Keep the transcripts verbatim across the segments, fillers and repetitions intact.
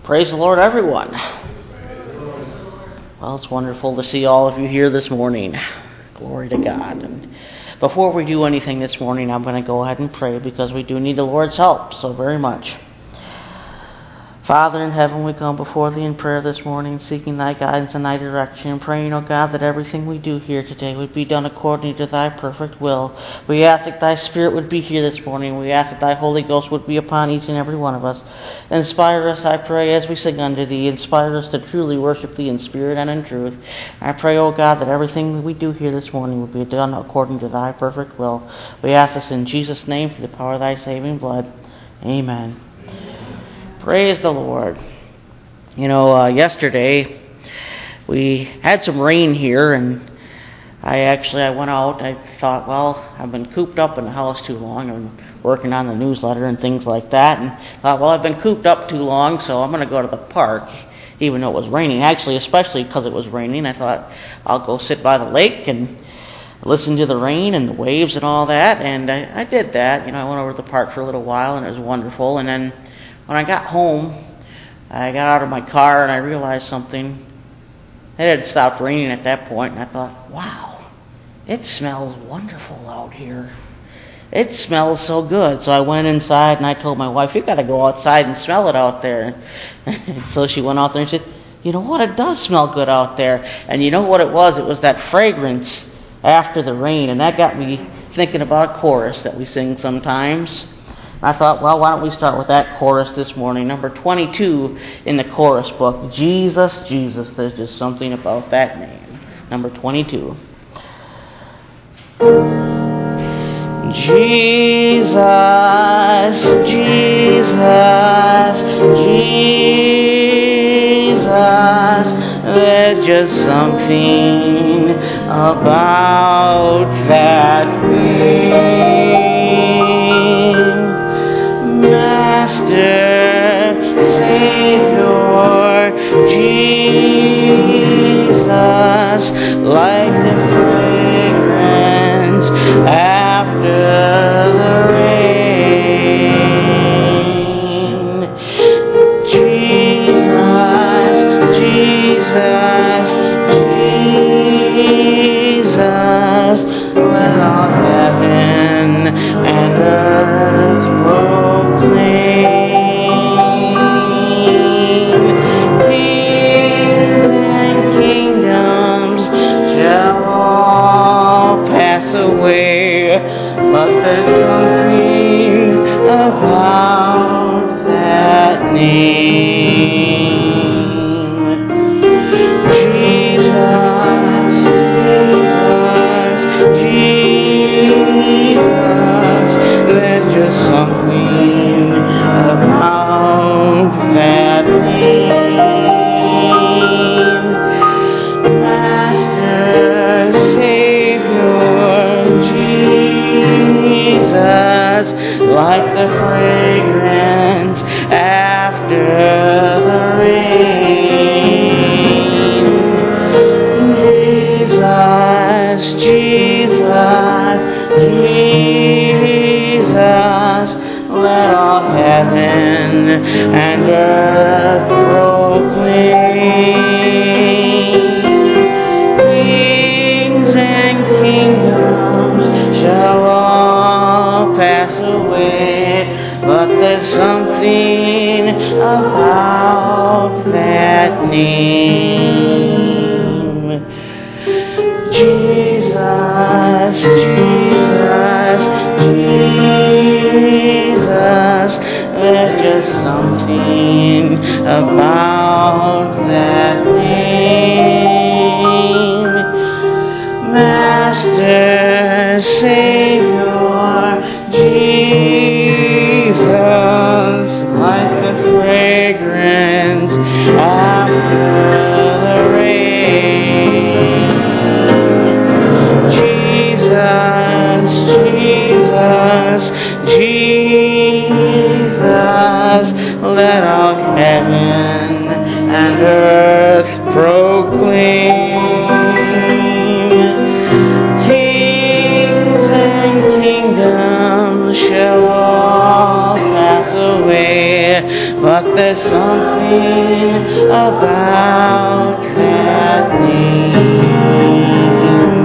Praise the Lord, everyone. Well, it's wonderful to see all of you here this morning. Glory to God. And before we do anything this morning, I'm going to go ahead and pray because we do need the Lord's help so very much. Father in heaven, we come before Thee in prayer this morning, seeking Thy guidance and Thy direction, praying, O God, that everything we do here today would be done according to Thy perfect will. We ask that Thy Spirit would be here this morning. We ask that Thy Holy Ghost would be upon each and every one of us. Inspire us, I pray, as we sing unto Thee. Inspire us to truly worship Thee in spirit and in truth. I pray, O God, that everything that we do here this morning would be done according to Thy perfect will. We ask this in Jesus' name, through the power of Thy saving blood. Amen. Praise the Lord. You know, uh, yesterday we had some rain here, and I actually, I went out. I thought, well, I've been cooped up in the house too long. I've been working on the newsletter and things like that, and thought, well, I've been cooped up too long, so I'm going to go to the park, even though it was raining. Actually, especially because it was raining, I thought I'll go sit by the lake and listen to the rain and the waves and all that, and I, I did that. You know, I went over to the park for a little while, and it was wonderful, and then when I got home, I got out of my car and I realized something. It had stopped raining at that point, and I thought, wow, it smells wonderful out here. It smells so good. So I went inside and I told my wife, you've got to go outside and smell it out there. And so she went out there and said, you know what, it does smell good out there. And you know what it was? It was that fragrance after the rain, and that got me thinking about a chorus that we sing sometimes. I thought, well, why don't we start with that chorus this morning, number twenty-two in the chorus book, Jesus, Jesus. There's just something about that name, number twenty-two. Jesus, Jesus, Jesus, there's just something about that name. Master, Savior, Jesus, like the fragrance after the rain. Jesus, Jesus, Jesus, let all heaven and earth but there's something about that name. Jesus, Jesus, Jesus, there's just something about that name. Master, Savior, Jesus, like the fragrance after the rain. Jesus, Jesus, Jesus, let all heaven and earth proclaim. Kings and kingdoms shall all pass away, but there's something about that name. Jesus, Jesus, Jesus, there's just something about that name. Master, Savior, Jesus, like the fragrance after the rain. Jesus, Jesus, Jesus, let all heaven and earth proclaim. But but there's something about that name.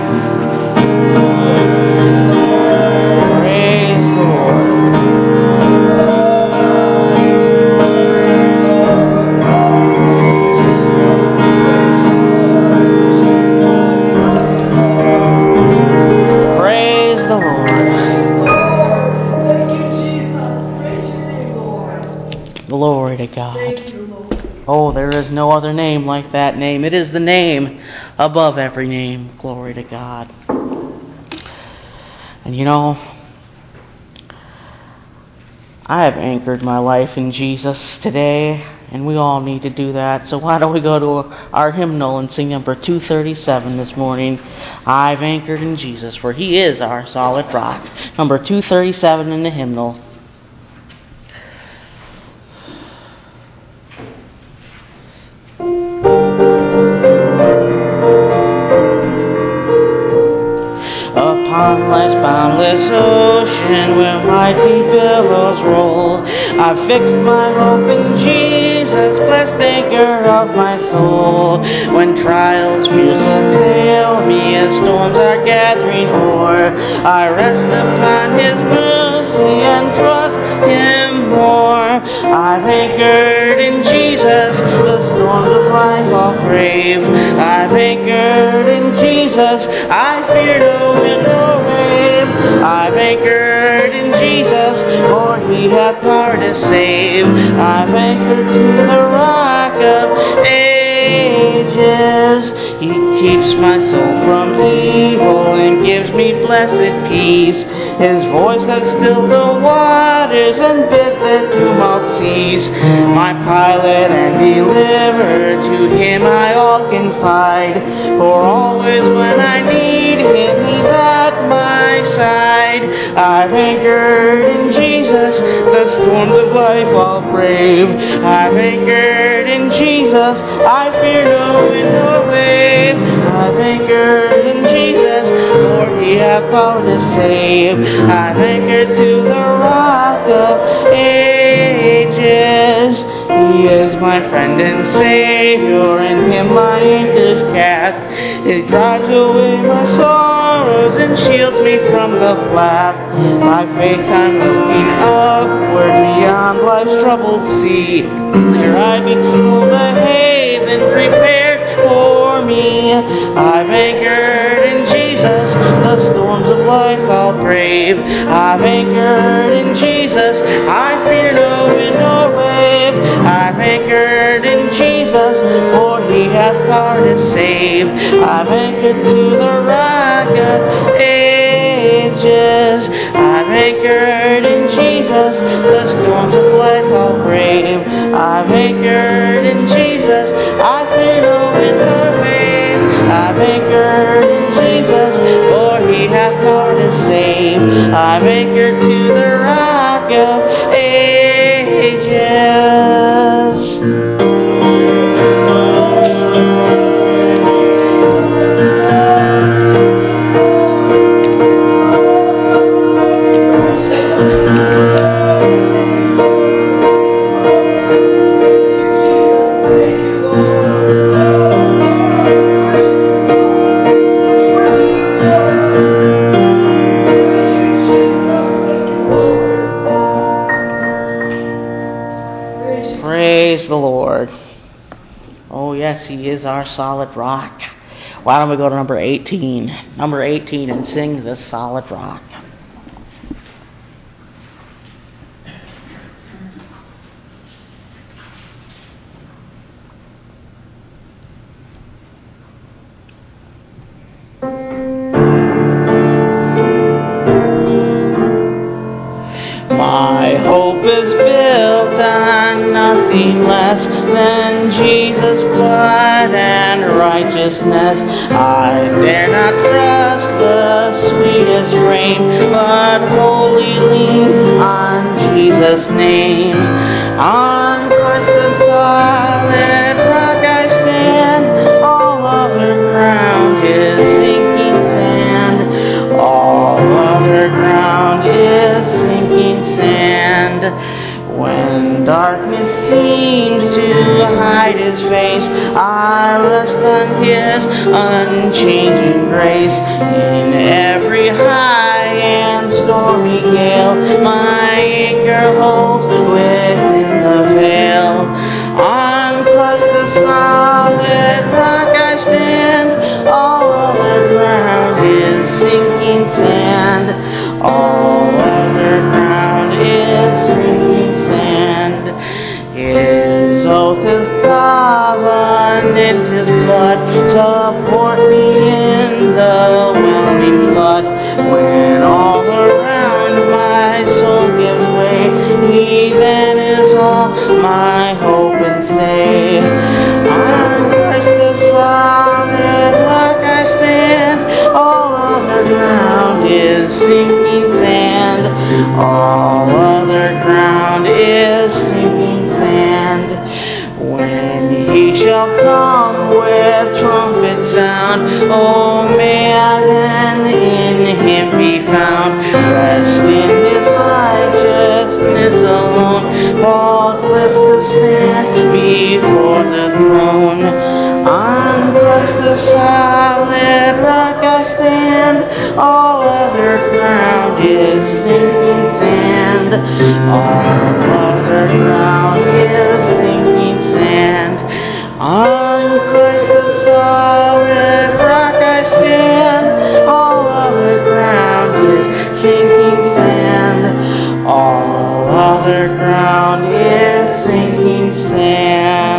Praise the Lord. Praise the Lord. Glory to God. Oh, there is no other name like that name. It is the name above every name. Glory to God. And you know, I have anchored my life in Jesus today, and we all need to do that. So why don't we go to our hymnal and sing number two thirty-seven this morning. I've anchored in Jesus, for He is our solid rock. Number two thirty-seven in the hymnal. Upon life's boundless ocean where mighty billows roll, I've fixed my hope in Jesus, blessed anchor of my soul. When trials fierce assail me as storms are gathering o'er, I rest upon His mercy and trust Him more. I've anchored in Jesus, the storms of life I'll brave. I've anchored in Jesus, I fear no wind or wave. I've anchored in Jesus, for He hath power to save. I've anchored to the rock of ages. He keeps my soul from evil and gives me blessed peace. His voice has stilled the waters and bid their tumult cease. My pilot and deliverer, to Him I all confide. For always when I need Him, He's at my side. I've anchored in Jesus, the storms of life I'll brave. I've anchored in Jesus, I fear no wind or wave. I've anchored in Jesus, for He hath power to save. I've anchored to the rock of ages. He is my friend and Savior, in Him my anchor's cast. It drives away my sorrows and shields me from the blast. By faith I'm looking upward beyond life's troubled sea. There I behold a haven prepared for me. I've anchored in Jesus, the storms of life I'll brave. I've anchored in Jesus, I fear no wind or wave. I've anchored in Jesus, for He hath power to save. I've anchored to the rock of ages. I've anchored in Jesus, the storms of life I'll brave. I've anchored in Jesus, I fear no wind or wave. I've anchored in Jesus, for He hath power to save. I've anchored to the rock of ages. Praise the Lord. Oh yes, He is our solid rock. Why don't we go to number eighteen? Number eighteen and sing the solid rock. My hope is built on nothing less than Jesus' blood and righteousness. I dare not trust the sweetest frame, but wholly lean on Jesus' name. On Christ the solid rock I stand, all other ground is sinking sand. All other ground is sinking sand. When darkness seems to hide his face, I rest on his unchanging grace. In every high and stormy gale, my anchor holds within the veil. On Christ the solid rock I stand, all other ground is sinking sand. All other ground is sinking sand. His oath, his covenant, his blood support me in the whelming flood. When all around my soul gives way, he then is all my hope and stay. On Christ the solid rock I stand, all other ground is sinking sand. All other ground is sinking sand. When he shall come with trumpet sound, oh may I then in him be found, rest in his righteousness alone, faultless to stand before the throne. On Christ the solid rock I stand, all other ground is sinking sand. All other ground is sinking sand. On Christ the solid rock I stand, all other ground is sinking sand. All other ground is sinking sand.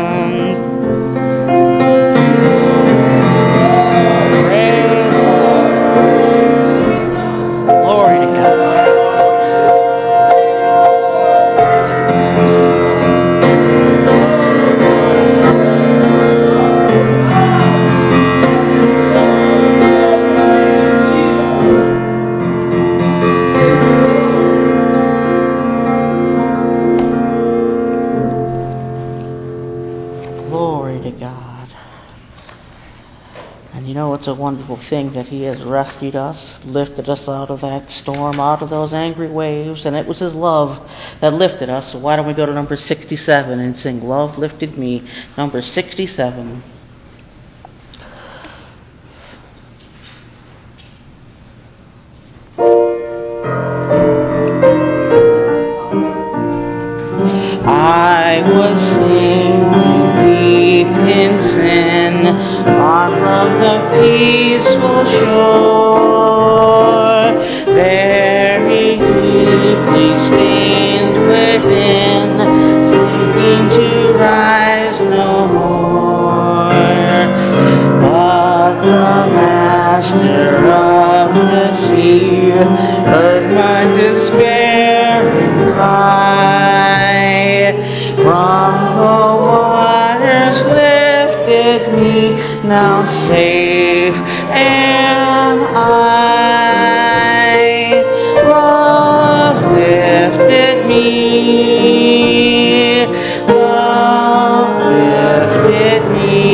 Glory to God. Glory to God. And you know, it's a wonderful thing that he has rescued us, lifted us out of that storm, out of those angry waves, and it was his love that lifted us. So why don't we go to number sixty-seven and sing Love Lifted Me, number sixty-seven. I was sinking deep in sin, far from the peaceful shore, very deeply stained within, sinking to rise no more. But the Master of the sea heard my despairing cry. From the waters lifted me, now safe am I. Love lifted me, love lifted me,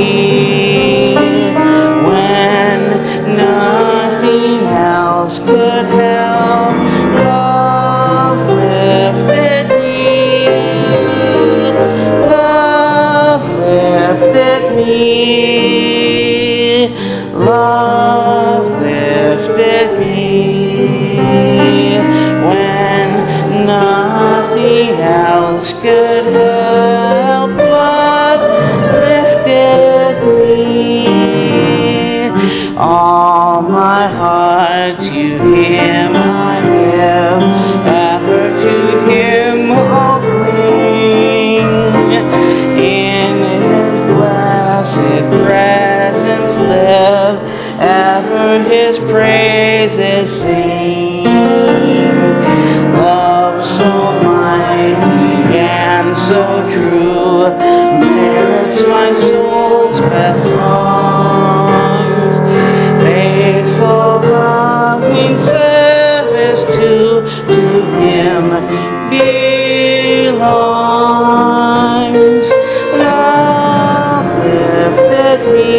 when nothing else could help. Love lifted me, love lifted me, love lifted me, when nothing else could help. Love lifted me. All my heart to him I give, ever to him I'll cling. In his blessed presence live, ever his praises sing. Love so mighty and so true merits my soul's best songs. Faithful loving service to, to him belongs. Love lifted me,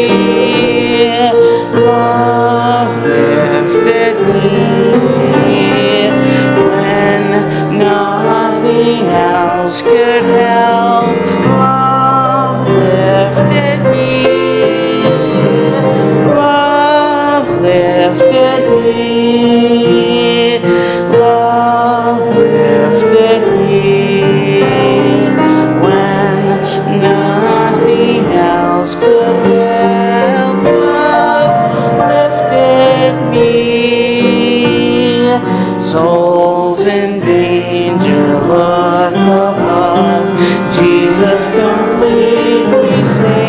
love lifted me, when nothing nothing else could help. Love lifted me. Love lifted me. Love lifted me. When nothing else could help, love lifted me. Souls in danger, look above. Jesus completely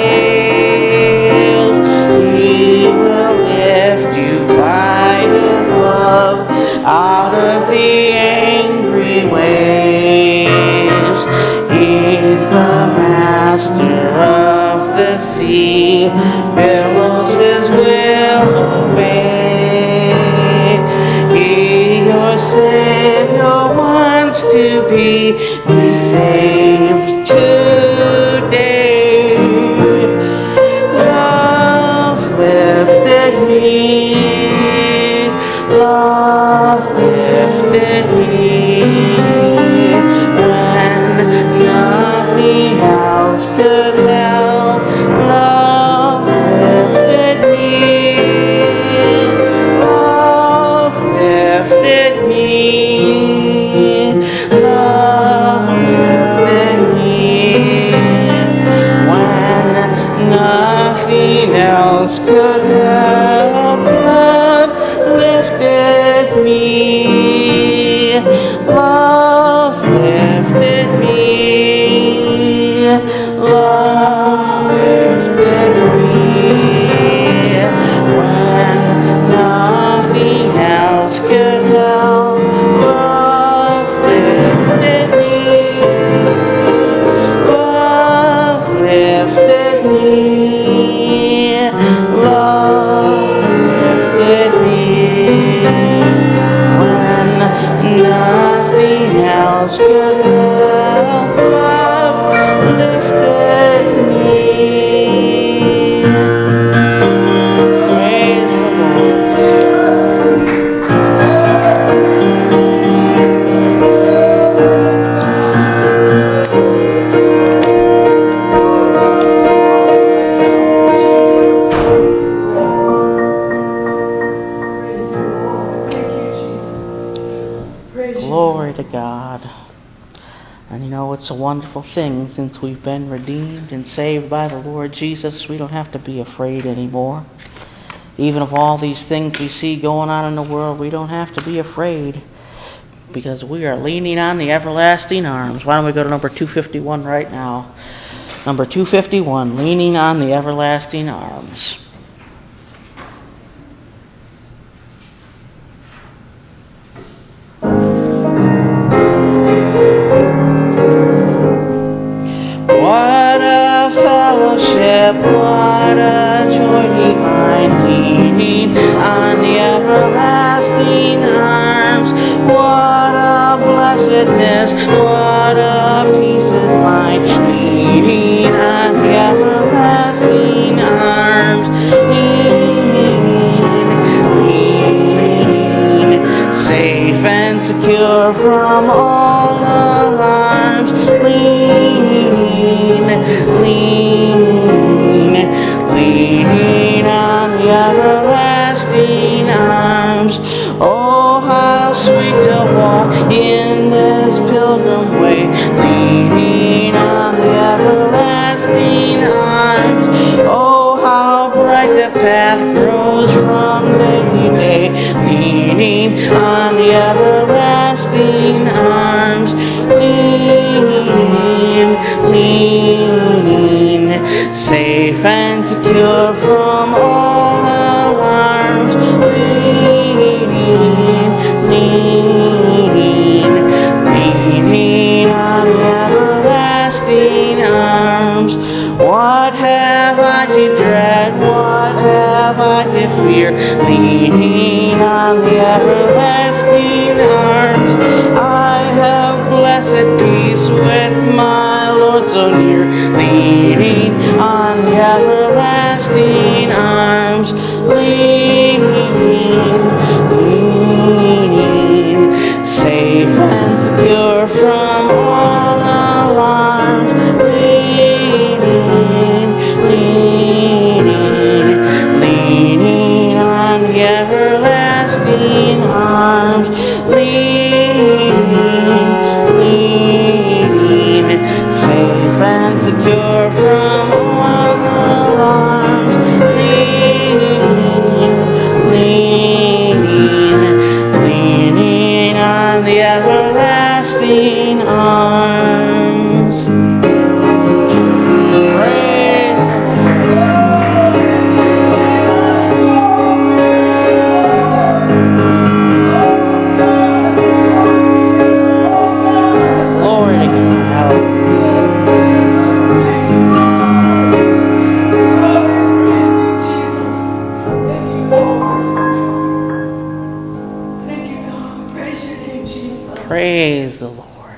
saved. He will lift you by His love out of the angry waves. He's the master of the sea, billows His will obey. He, your Savior, wants to be, be saved today. Love lifted me. Love lifted me. When nothing else could help, love lifted me. Love lifted me. Love lifted me. When nothing else could help, love lifted me. Love lifted me. Love lifted me. When nothing else could help, love lifted me. Love lifted me. Love lifted me. When nothing else could help, love lifted me. Praise the Glory to God. And you know, it's a wonderful thing, since we've been redeemed and saved by the Lord Jesus, we don't have to be afraid anymore. Even of all these things we see going on in the world, we don't have to be afraid, because we are leaning on the everlasting arms. Why don't we go to number two fifty-one right now? Number two fifty-one, leaning on the everlasting arms. What a fellowship, what a joy divine, leaning on the everlasting arms. What a blessedness, what a peace is mine, leaning on the everlasting arms. Lean, lean, safe and secure from all alarms. Lean, lean, leaning on the everlasting arms. Oh, how sweet to walk in this pilgrim way, leaning on the everlasting arms. Oh, how bright the path grows from day to day, leaning on the everlasting arms. Lean, lean, safe and secure from all alarms. Lean, lean, leaning on the everlasting arms. What have I to dread? What have I to fear? Leaning on the everlasting arms. I have blessed peace with my Lord so near, leaning on the everlasting arms. Leaning, leaning, safe and secure from arms. Praise glory to God. Praise the Lord.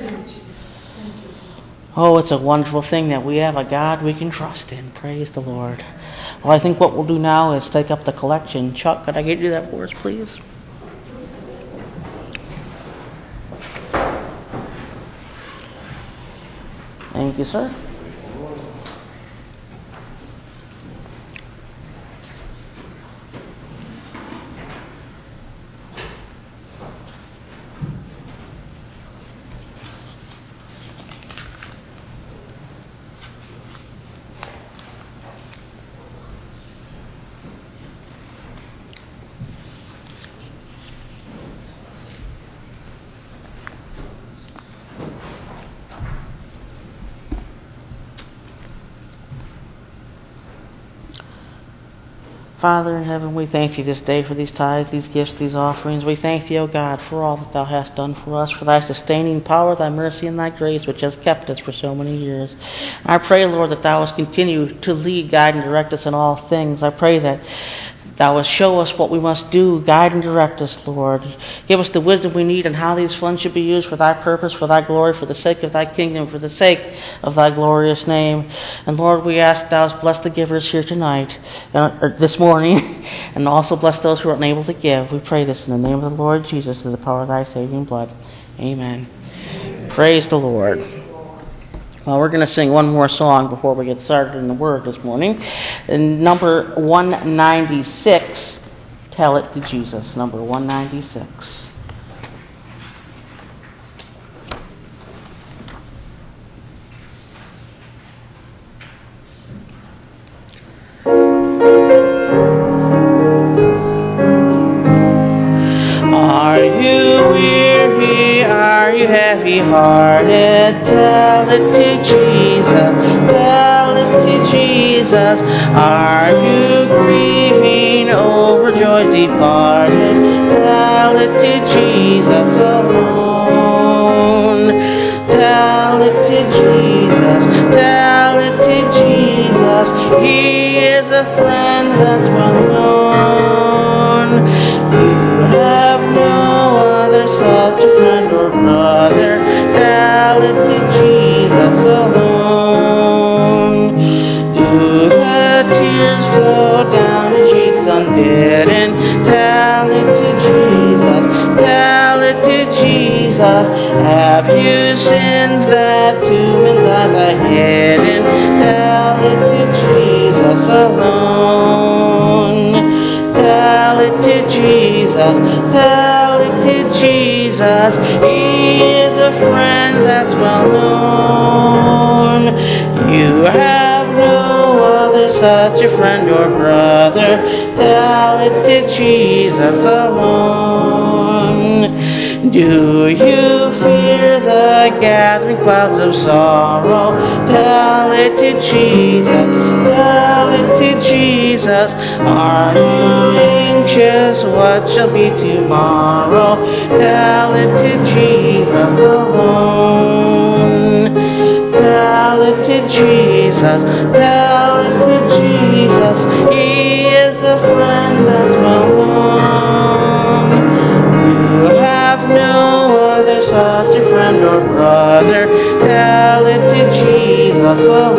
Oh, it's a wonderful thing that we have a God we can trust in. Praise the Lord. Well, I think what we'll do now is take up the collection. Chuck, could I get you that for us, please? Thank you, sir. Father in heaven, we thank thee this day for these tithes, these gifts, these offerings. We thank thee, O God, for all that thou hast done for us, for thy sustaining power, thy mercy, and thy grace, which has kept us for so many years. I pray, Lord, that thou wilt continue to lead, guide, and direct us in all things. I pray that thou wilt show us what we must do, guide and direct us, Lord. Give us the wisdom we need on how these funds should be used for thy purpose, for thy glory, for the sake of thy kingdom, for the sake of thy glorious name. And Lord, we ask thou wilt bless the givers here tonight, uh, or this morning, and also bless those who are unable to give. We pray this in the name of the Lord Jesus, through the power of thy saving blood. Amen. Amen. Praise the Lord. Well, we're going to sing one more song before we get started in the Word this morning. In number one ninety-six, Tell It to Jesus. Number one ninety-six. Are you weary? Are you heavy-hearted? Tell it to Jesus. Tell it to Jesus. Are you grieving, overjoyed, departed? Tell it to Jesus alone. Tell it to Jesus. Tell it to Jesus. He is a friend that's well known. You have no other such a friend or brother. Tell it to Jesus alone. Do the tears flow down your cheeks unbidden? Tell it to Jesus. Tell it to Jesus. Have you sins that too many times are hidden? Tell it to Jesus alone. Tell it to Jesus. Tell it to Jesus. He is a friend that's well known. You have no other such a friend or brother. Tell it to Jesus alone. Do you fear the gathering clouds of sorrow? Tell it to Jesus. Tell it to Jesus. Are you anxious what shall be tomorrow? Tell it to Jesus alone. Tell it to Jesus. Tell it to Jesus. He is a friend that's well known. You have no other such a friend or brother. Tell it to Jesus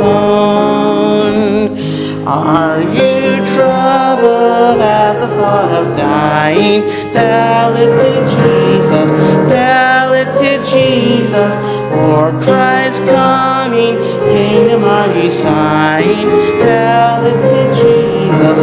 alone. Are you troubled at the thought of dying? Tell it to Jesus. Tell it to Jesus. For Christ's coming, kingdom are you sighing? Tell it to Jesus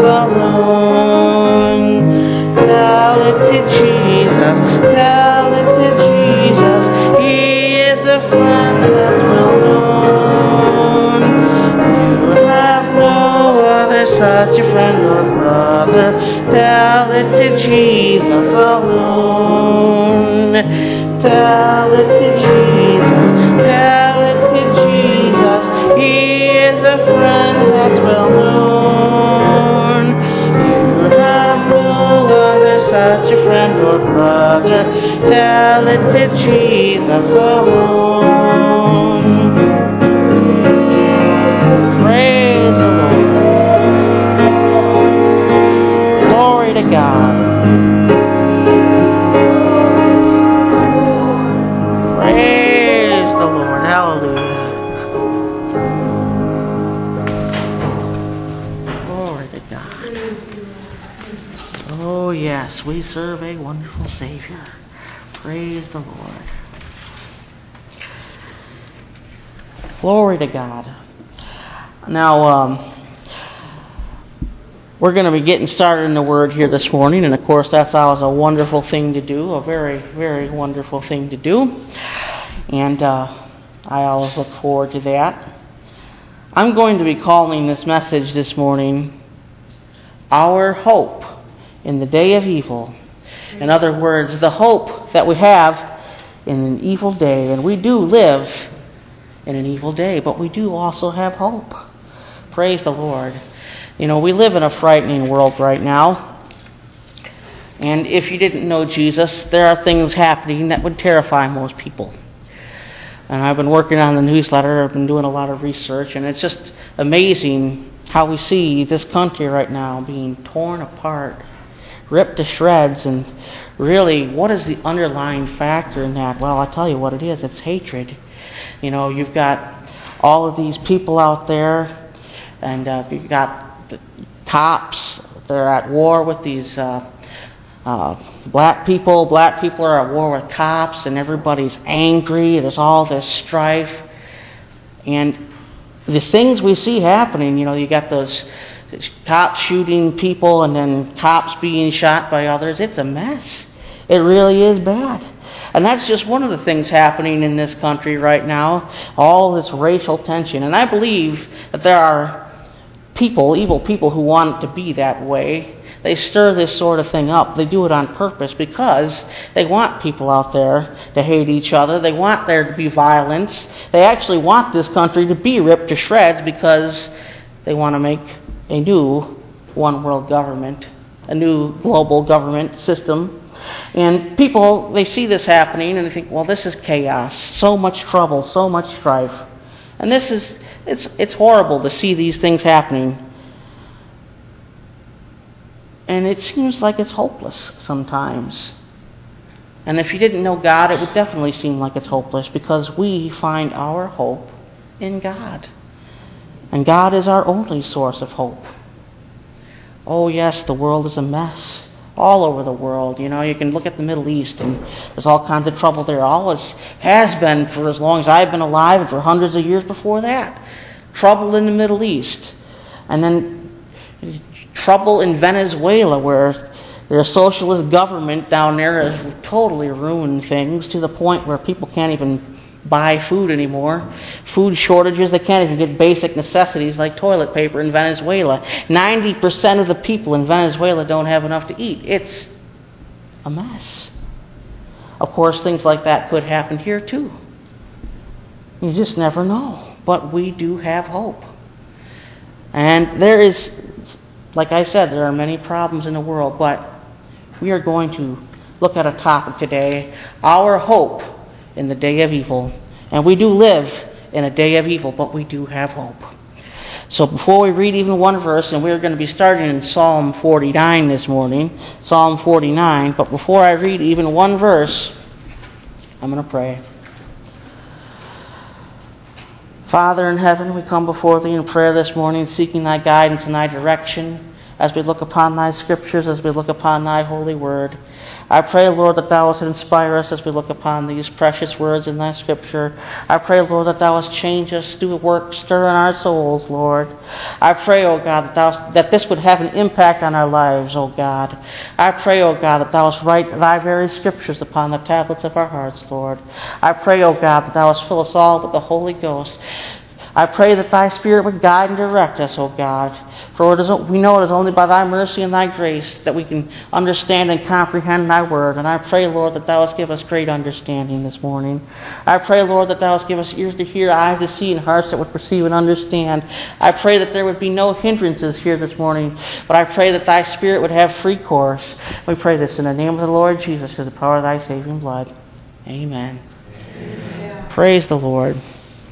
alone. Tell it to Jesus. Tell it to Jesus. He is a friend that's well known. You have no other such a friend or brother. Tell it to Jesus alone. Tell it to Jesus. your brother. Tell it to Jesus alone. Praise the Lord. Glory to God. Praise the Lord. Hallelujah. Glory to God. Oh, yes, we serve a wonderful Savior. Praise the Lord. Glory to God. Now, um, we're going to be getting started in the Word here this morning, and of course that's always a wonderful thing to do, a very, very wonderful thing to do, and uh, I always look forward to that. I'm going to be calling this message this morning, Our Hope in the Day of Evil. In other words, the hope that we have in an evil day, and we do live in an evil day, but we do also have hope. Praise the Lord. You know, we live in a frightening world right now. And if you didn't know Jesus, there are things happening that would terrify most people. And I've been working on the newsletter. I've been doing a lot of research. And it's just amazing how we see this country right now being torn apart, ripped to shreds. And really, what is the underlying factor in that? Well, I'll tell you what it is. It's hatred. You know, you've got all of these people out there. And uh, you've got the cops. They're at war with these uh, uh, black people. Black people are at war with cops, and everybody's angry. There's all this strife. And the things we see happening, you know, you got those cops shooting people and then cops being shot by others. It's a mess. It really is bad. And that's just one of the things happening in this country right now, all this racial tension. And I believe that there are people, evil people, who want it to be that way. They stir this sort of thing up. They do it on purpose because they want people out there to hate each other. They want there to be violence. They actually want this country to be ripped to shreds because they want to make a new one world government, a new global government system. And people, they see this happening and they think, well, this is chaos, so much trouble, so much strife. And this is, it's it's horrible to see these things happening. And it seems like it's hopeless sometimes. And if you didn't know God, it would definitely seem like it's hopeless because we find our hope in God. And God is our only source of hope. Oh yes, the world is a mess. All over the world. You know, you can look at the Middle East and there's all kinds of trouble there. Always has been for as long as I've been alive and for hundreds of years before that. Trouble in the Middle East. And then trouble in Venezuela where their socialist government down there has totally ruined things to the point where people can't even buy food anymore. Food shortages, they can't even get basic necessities like toilet paper in Venezuela. ninety percent of the people in Venezuela don't have enough to eat. It's a mess. Of course, things like that could happen here too. You just never know. But we do have hope. And there is, like I said, there are many problems in the world, but we are going to look at a topic today, our hope in the day of evil. And we do live in a day of evil, but we do have hope. So before we read even one verse, and we're going to be starting in Psalm forty-nine this morning, Psalm forty-nine, but before I read even one verse, I'm going to pray. Father in heaven, we come before Thee in prayer this morning, seeking Thy guidance and Thy direction as we look upon Thy scriptures, as we look upon Thy holy word. I pray, Lord, that Thou wilt inspire us as we look upon these precious words in Thy scripture. I pray, Lord, that Thou wilt change us, do a work, stir in our souls, Lord. I pray, O God, that, thou, that this would have an impact on our lives, O God. I pray, O God, that Thou wilt write Thy very scriptures upon the tablets of our hearts, Lord. I pray, O God, that Thou wilt fill us all with the Holy Ghost. I pray that thy Spirit would guide and direct us, O God. For it is, we know it is only by thy mercy and thy grace that we can understand and comprehend thy word. And I pray, Lord, that thou wouldst give us great understanding this morning. I pray, Lord, that thou wouldst give us ears to hear, eyes to see, and hearts that would perceive and understand. I pray that there would be no hindrances here this morning, but I pray that thy Spirit would have free course. We pray this in the name of the Lord Jesus, through the power of thy saving blood. Amen. Amen. Praise the Lord.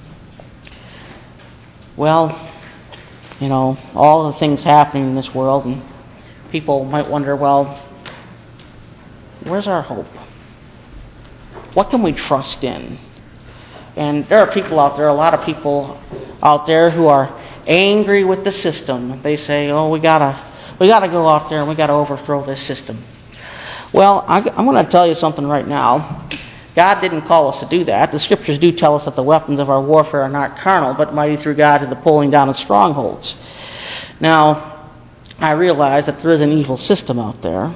Well, you know, all the things happening in this world, and people might wonder, well, where's our hope? What can we trust in? And there are people out there, a lot of people out there who are angry with the system. They say, oh, we gotta, we gotta go out there and we gotta overthrow this system. Well, I, I'm going to tell you something right now. God didn't call us to do that. The Scriptures do tell us that the weapons of our warfare are not carnal, but mighty through God to the pulling down of strongholds. Now, I realize that there is an evil system out there,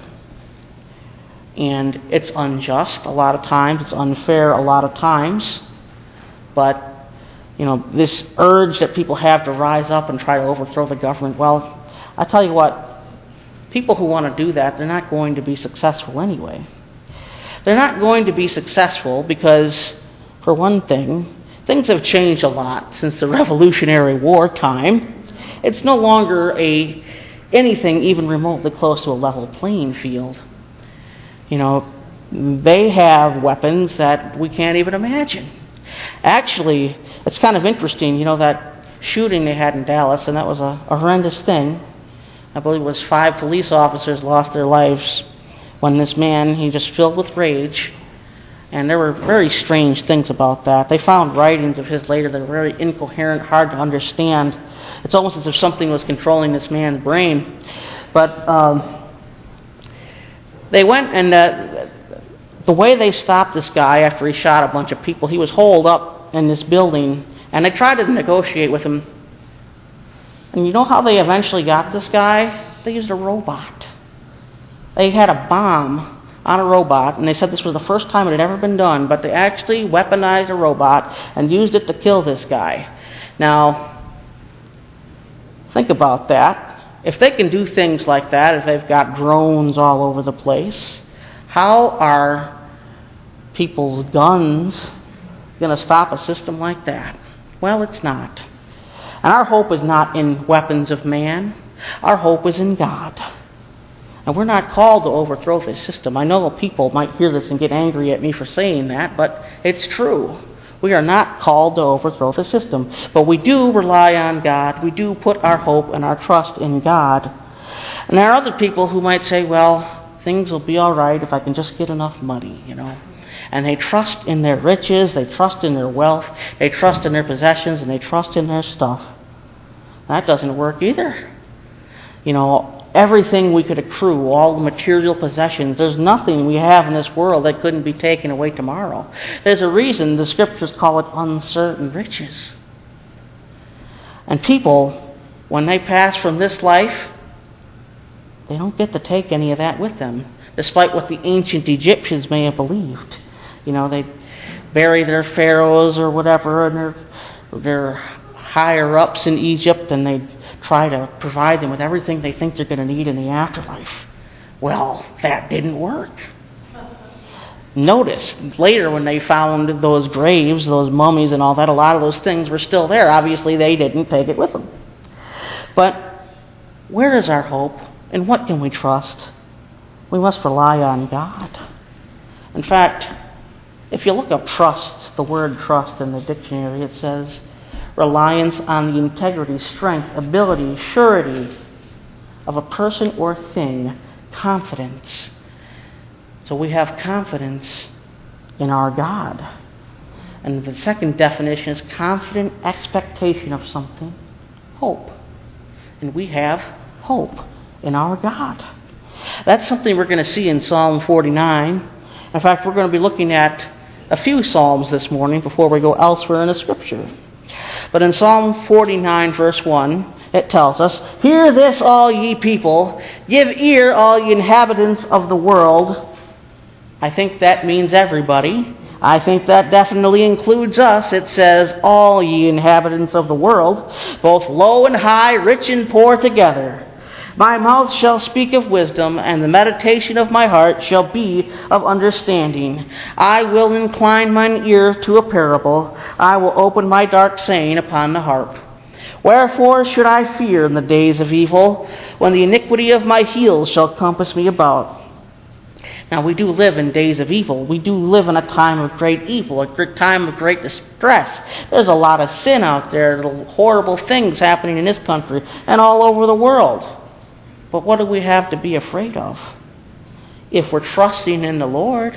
and it's unjust a lot of times, it's unfair a lot of times, but, you know, this urge that people have to rise up and try to overthrow the government, well, I tell you what, people who want to do that, they're not going to be successful anyway. They're not going to be successful because, for one thing, things have changed a lot since the Revolutionary War time. It's no longer a anything even remotely close to a level playing field. You know, they have weapons that we can't even imagine. Actually, it's kind of interesting, you know, that shooting they had in Dallas, and that was a, a horrendous thing. I believe it was five police officers lost their lives when this man, he just filled with rage. And there were very strange things about that. They found writings of his later that were very incoherent, hard to understand. It's almost as if something was controlling this man's brain. But um, they went and uh, the way they stopped this guy after he shot a bunch of people, he was holed up in this building, and they tried to negotiate with him. And you know how they eventually got this guy? They used a robot. They had a bomb on a robot, and they said this was the first time it had ever been done, but they actually weaponized a robot and used it to kill this guy. Now, think about that. If they can do things like that, if they've got drones all over the place, how are people's guns going to stop a system like that? Well, it's not. And our hope is not in weapons of man. Our hope is in God. And we're not called to overthrow this system. I know people might hear this and get angry at me for saying that, but it's true. We are not called to overthrow the system. But we do rely on God. We do put our hope and our trust in God. And there are other people who might say, well, things will be all right if I can just get enough money, you know. And they trust in their riches, they trust in their wealth, they trust in their possessions, and they trust in their stuff. That doesn't work either. You know, everything we could accrue, all the material possessions, there's nothing we have in this world that couldn't be taken away tomorrow. There's a reason the Scriptures call it uncertain riches. And people, when they pass from this life, they don't get to take any of that with them, despite what the ancient Egyptians may have believed. You know, they bury their pharaohs or whatever, and their, their higher-ups in Egypt, and they try to provide them with everything they think they're going to need in the afterlife. Well, that didn't work. Notice, later when they found those graves, those mummies and all that, a lot of those things were still there. Obviously, they didn't take it with them. But where is our hope, and what can we trust? We must rely on God. In fact, if you look up trust, the word trust in the dictionary, it says reliance on the integrity, strength, ability, surety of a person or thing, confidence. So we have confidence in our God. And the second definition is confident expectation of something, hope. And we have hope in our God. That's something we're going to see in Psalm forty-nine. In fact, we're going to be looking at a few Psalms this morning before we go elsewhere in the Scripture. But in Psalm forty-nine, verse one, it tells us, "Hear this, all ye people. Give ear, all ye inhabitants of the world." I think that means everybody. I think that definitely includes us. It says, all ye inhabitants of the world, both low and high, rich and poor together. My mouth shall speak of wisdom, and the meditation of my heart shall be of understanding. I will incline mine ear to a parable. I will open my dark saying upon the harp. Wherefore should I fear in the days of evil, when the iniquity of my heels shall compass me about? Now, we do live in days of evil. We do live in a time of great evil, a time of great distress. There's a lot of sin out there, horrible things happening in this country and all over the world. But what do we have to be afraid of? If we're trusting in the Lord,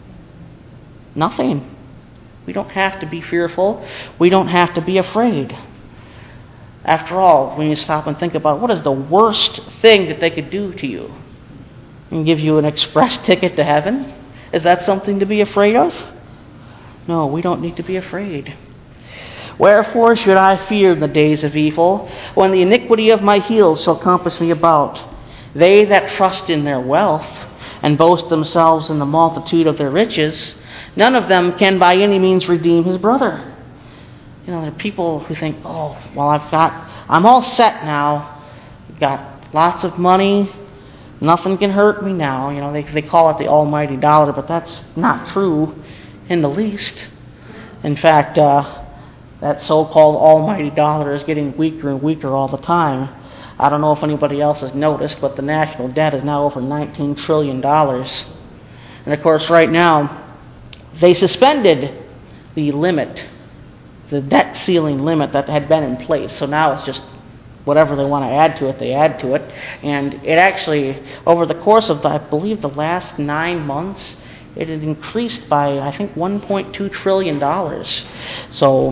nothing. We don't have to be fearful. We don't have to be afraid. After all, when you stop and think about what is the worst thing that they could do to you, and give you an express ticket to heaven? Is that something to be afraid of? No, we don't need to be afraid. Wherefore should I fear in the days of evil, when the iniquity of my heels shall compass me about? They that trust in their wealth, and boast themselves in the multitude of their riches, none of them can by any means redeem his brother. You know, there are people who think, oh, well, I've got, I'm all set now. I've got lots of money. Nothing can hurt me now. You know, they they call it the almighty dollar, but that's not true in the least. In fact, uh, that so-called almighty dollar is getting weaker and weaker all the time. I don't know if anybody else has noticed, but the national debt is now over nineteen trillion dollars. And of course, right now, they suspended the limit, the debt ceiling limit that had been in place. So now it's just whatever they want to add to it, they add to it. And it actually, over the course of, the, I believe, the last nine months, it had increased by, I think, one point two trillion dollars. So,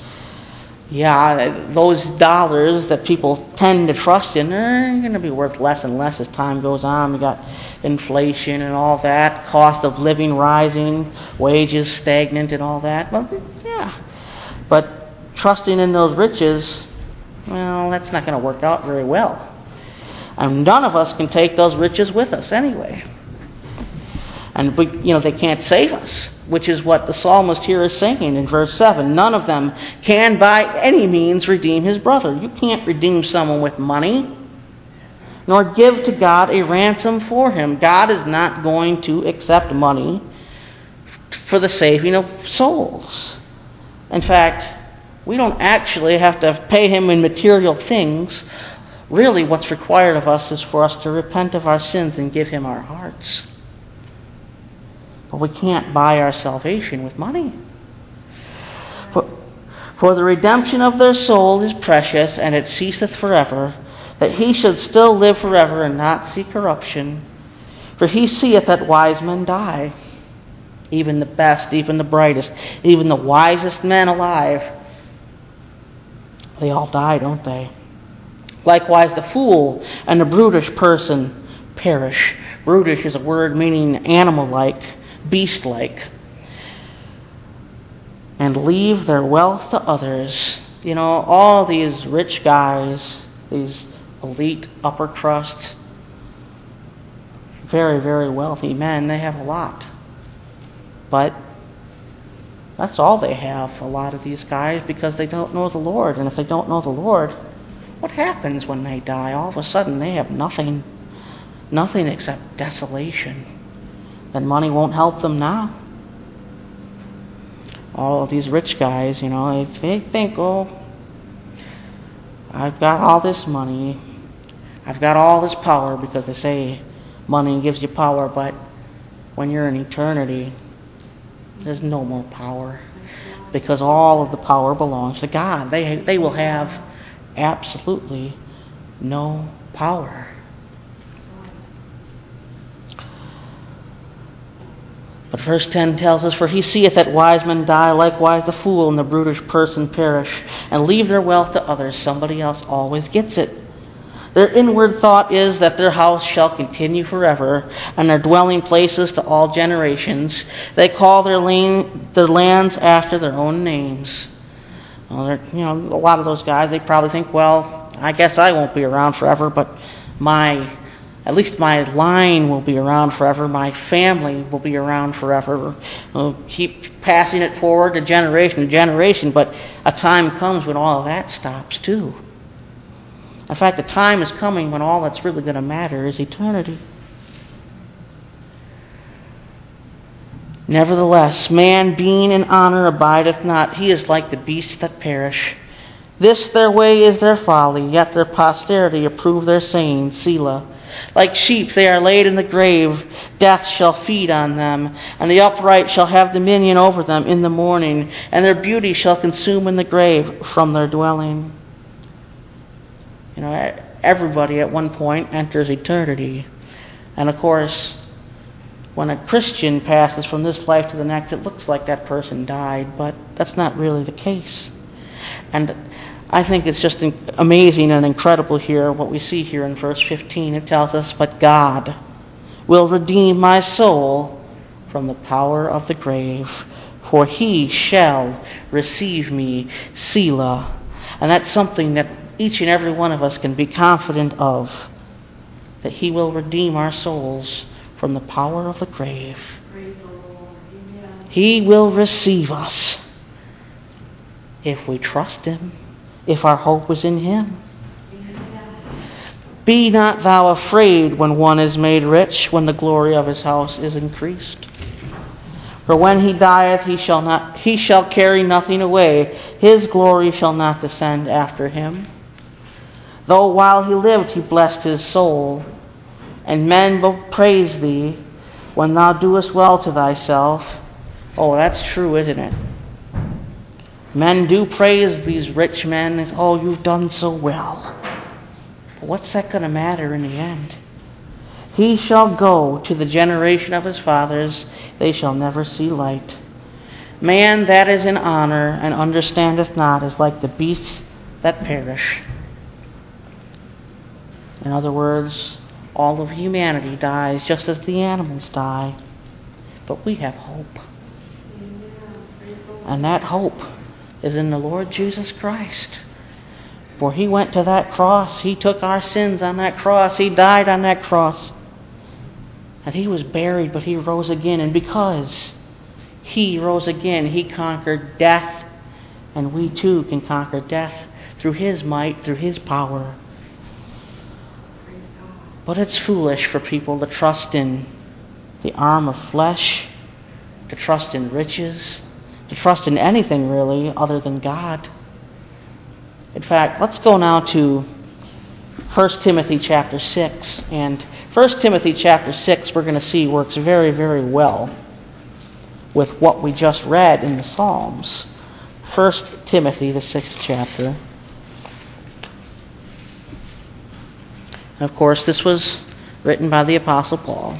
yeah, those dollars that people tend to trust in are going to be worth less and less as time goes on. We got inflation and all that, cost of living rising, wages stagnant and all that. Well, yeah. But trusting in those riches, well, that's not going to work out very well. And none of us can take those riches with us anyway. And, we, you know, they can't save us, which is what the psalmist here is saying in verse seven. None of them can by any means redeem his brother. You can't redeem someone with money, nor give to God a ransom for him. God is not going to accept money for the saving of souls. In fact, we don't actually have to pay him in material things. Really, what's required of us is for us to repent of our sins and give him our hearts. But we can't buy our salvation with money. For, for the redemption of their soul is precious, and it ceaseth forever, that he should still live forever and not see corruption. For he seeth that wise men die, even the best, even the brightest, even the wisest men alive. They all die, don't they? Likewise, the fool and the brutish person perish. Brutish is a word meaning animal-like, beast-like. And leave their wealth to others. You know, all these rich guys, these elite upper crust, very, very wealthy men, they have a lot. But that's all they have, a lot of these guys, because they don't know the Lord. And if they don't know the Lord, what happens when they die? All of a sudden they have nothing, nothing except desolation. Then money won't help them now. All of these rich guys, you know, they, they think, oh, I've got all this money, I've got all this power, because they say money gives you power, but when you're in eternity, there's no more power, because all of the power belongs to God. They they will have absolutely no power. But verse ten tells us, for he seeth that wise men die, likewise the fool and the brutish person perish, and leave their wealth to others. Somebody else always gets it. Their inward thought is that their house shall continue forever, and their dwelling places to all generations. They call their, lane, their lands after their own names. Well, you know, a lot of those guys, they probably think, well, I guess I won't be around forever, but my At least my line will be around forever. My family will be around forever. We'll keep passing it forward to generation to generation, but a time comes when all of that stops too. In fact, the time is coming when all that's really going to matter is eternity. Nevertheless, man being in honor abideth not. He is like the beasts that perish. This their way is their folly, yet their posterity approve their saying, Selah. Like sheep they are laid in the grave, death shall feed on them, and the upright shall have dominion over them in the morning, and their beauty shall consume in the grave from their dwelling. You know, everybody at one point enters eternity. And of course, when a Christian passes from this life to the next, it looks like that person died, but that's not really the case. And I think it's just amazing and incredible here, what we see here in verse fifteen. It tells us, but God will redeem my soul from the power of the grave, for he shall receive me, Selah. And that's something that each and every one of us can be confident of, that he will redeem our souls from the power of the grave. He will receive us if we trust him, if our hope is in him. Be not thou afraid when one is made rich, when the glory of his house is increased. For when he dieth, he shall not he shall carry nothing away, his glory shall not descend after him. Though while he lived he blessed his soul, and men will praise thee when thou doest well to thyself. Oh, that's true, isn't it? Men do praise these rich men as, oh, you've done so well. But what's that going to matter in the end? He shall go to the generation of his fathers, they shall never see light. Man that is in honor and understandeth not is like the beasts that perish. In other words, all of humanity dies just as the animals die. But we have hope. And that hope is in the Lord Jesus Christ. For he went to that cross. He took our sins on that cross. He died on that cross. And he was buried, but he rose again. And because he rose again, he conquered death. And we too can conquer death through his might, through his power. But it's foolish for people to trust in the arm of flesh, to trust in riches, to trust in anything really other than God. In fact, let's go now to First Timothy chapter six. And First Timothy chapter six, we're going to see, works very, very well with what we just read in the Psalms. First Timothy, the sixth chapter. And of course, this was written by the Apostle Paul.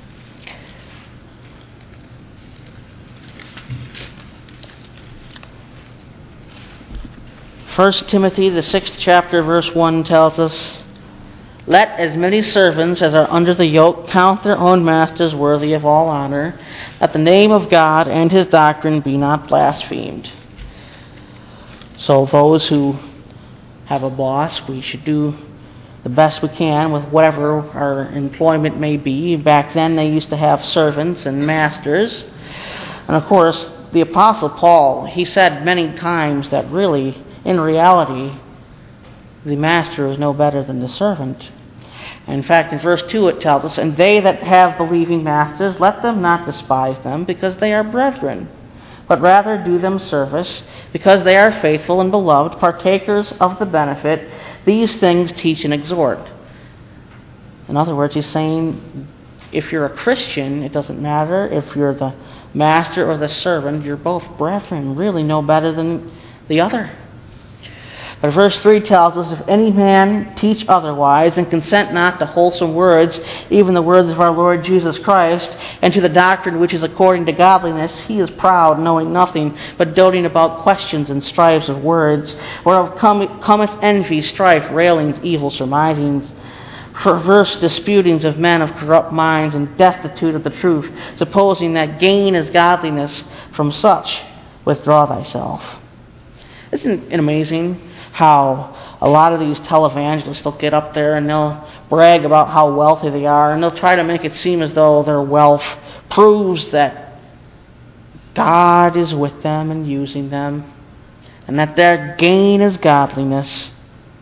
First Timothy, the sixth chapter, verse one tells us, let as many servants as are under the yoke count their own masters worthy of all honor, that the name of God and his doctrine be not blasphemed. So those who have a boss, we should do the best we can with whatever our employment may be. Back then they used to have servants and masters. And of course, the Apostle Paul, he said many times that really, in reality, the master is no better than the servant. In fact, in verse two it tells us, and they that have believing masters, let them not despise them, because they are brethren, but rather do them service, because they are faithful and beloved, partakers of the benefit. These things teach and exhort. In other words, he's saying, if you're a Christian, it doesn't matter if you're the master or the servant, you're both brethren, really no better than the other. But verse three tells us, if any man teach otherwise, and consent not to wholesome words, even the words of our Lord Jesus Christ, and to the doctrine which is according to godliness, he is proud, knowing nothing, but doting about questions and strifes of words, whereof cometh envy, strife, railings, evil surmisings, perverse disputings of men of corrupt minds, and destitute of the truth, supposing that gain is godliness. From such withdraw thyself. Isn't it amazing how a lot of these televangelists, they'll get up there and they'll brag about how wealthy they are, and they'll try to make it seem as though their wealth proves that God is with them and using them, and that their gain is godliness.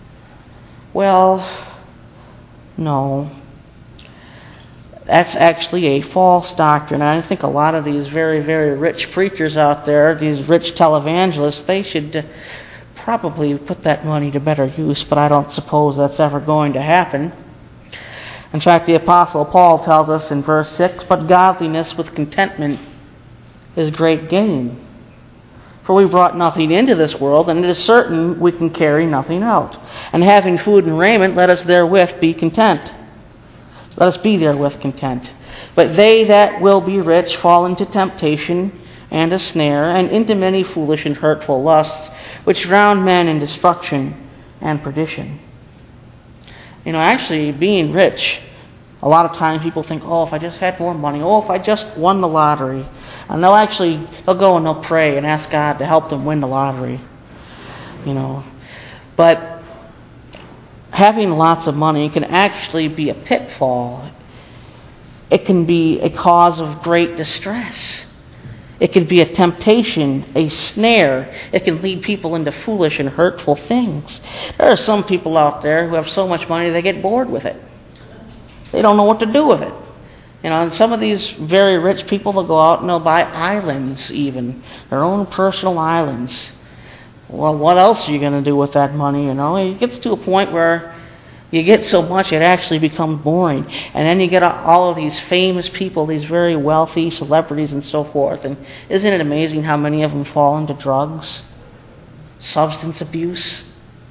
Well, no. That's actually a false doctrine. And I think a lot of these very, very rich preachers out there, these rich televangelists, they should probably put that money to better use, but I don't suppose that's ever going to happen. In fact, the Apostle Paul tells us in verse six, "But godliness with contentment is great gain. For we brought nothing into this world, and it is certain we can carry nothing out. And having food and raiment, let us therewith be content." Let us be therewith content. "But they that will be rich fall into temptation and a snare, and into many foolish and hurtful lusts, which drown men in destruction and perdition." You know, actually, being rich, a lot of times people think, oh, if I just had more money, oh, if I just won the lottery. And they'll actually, they'll go and they'll pray and ask God to help them win the lottery. You know, but having lots of money can actually be a pitfall. It can be a cause of great distress. It can be a temptation, a snare. It can lead people into foolish and hurtful things. There are some people out there who have so much money they get bored with it. They don't know what to do with it. You know, and some of these very rich people will go out and they'll buy islands even, their own personal islands. Well, what else are you going to do with that money, you know? It gets to a point where you get so much it actually becomes boring. And then you get all of these famous people, these very wealthy celebrities and so forth. And isn't it amazing how many of them fall into drugs, substance abuse?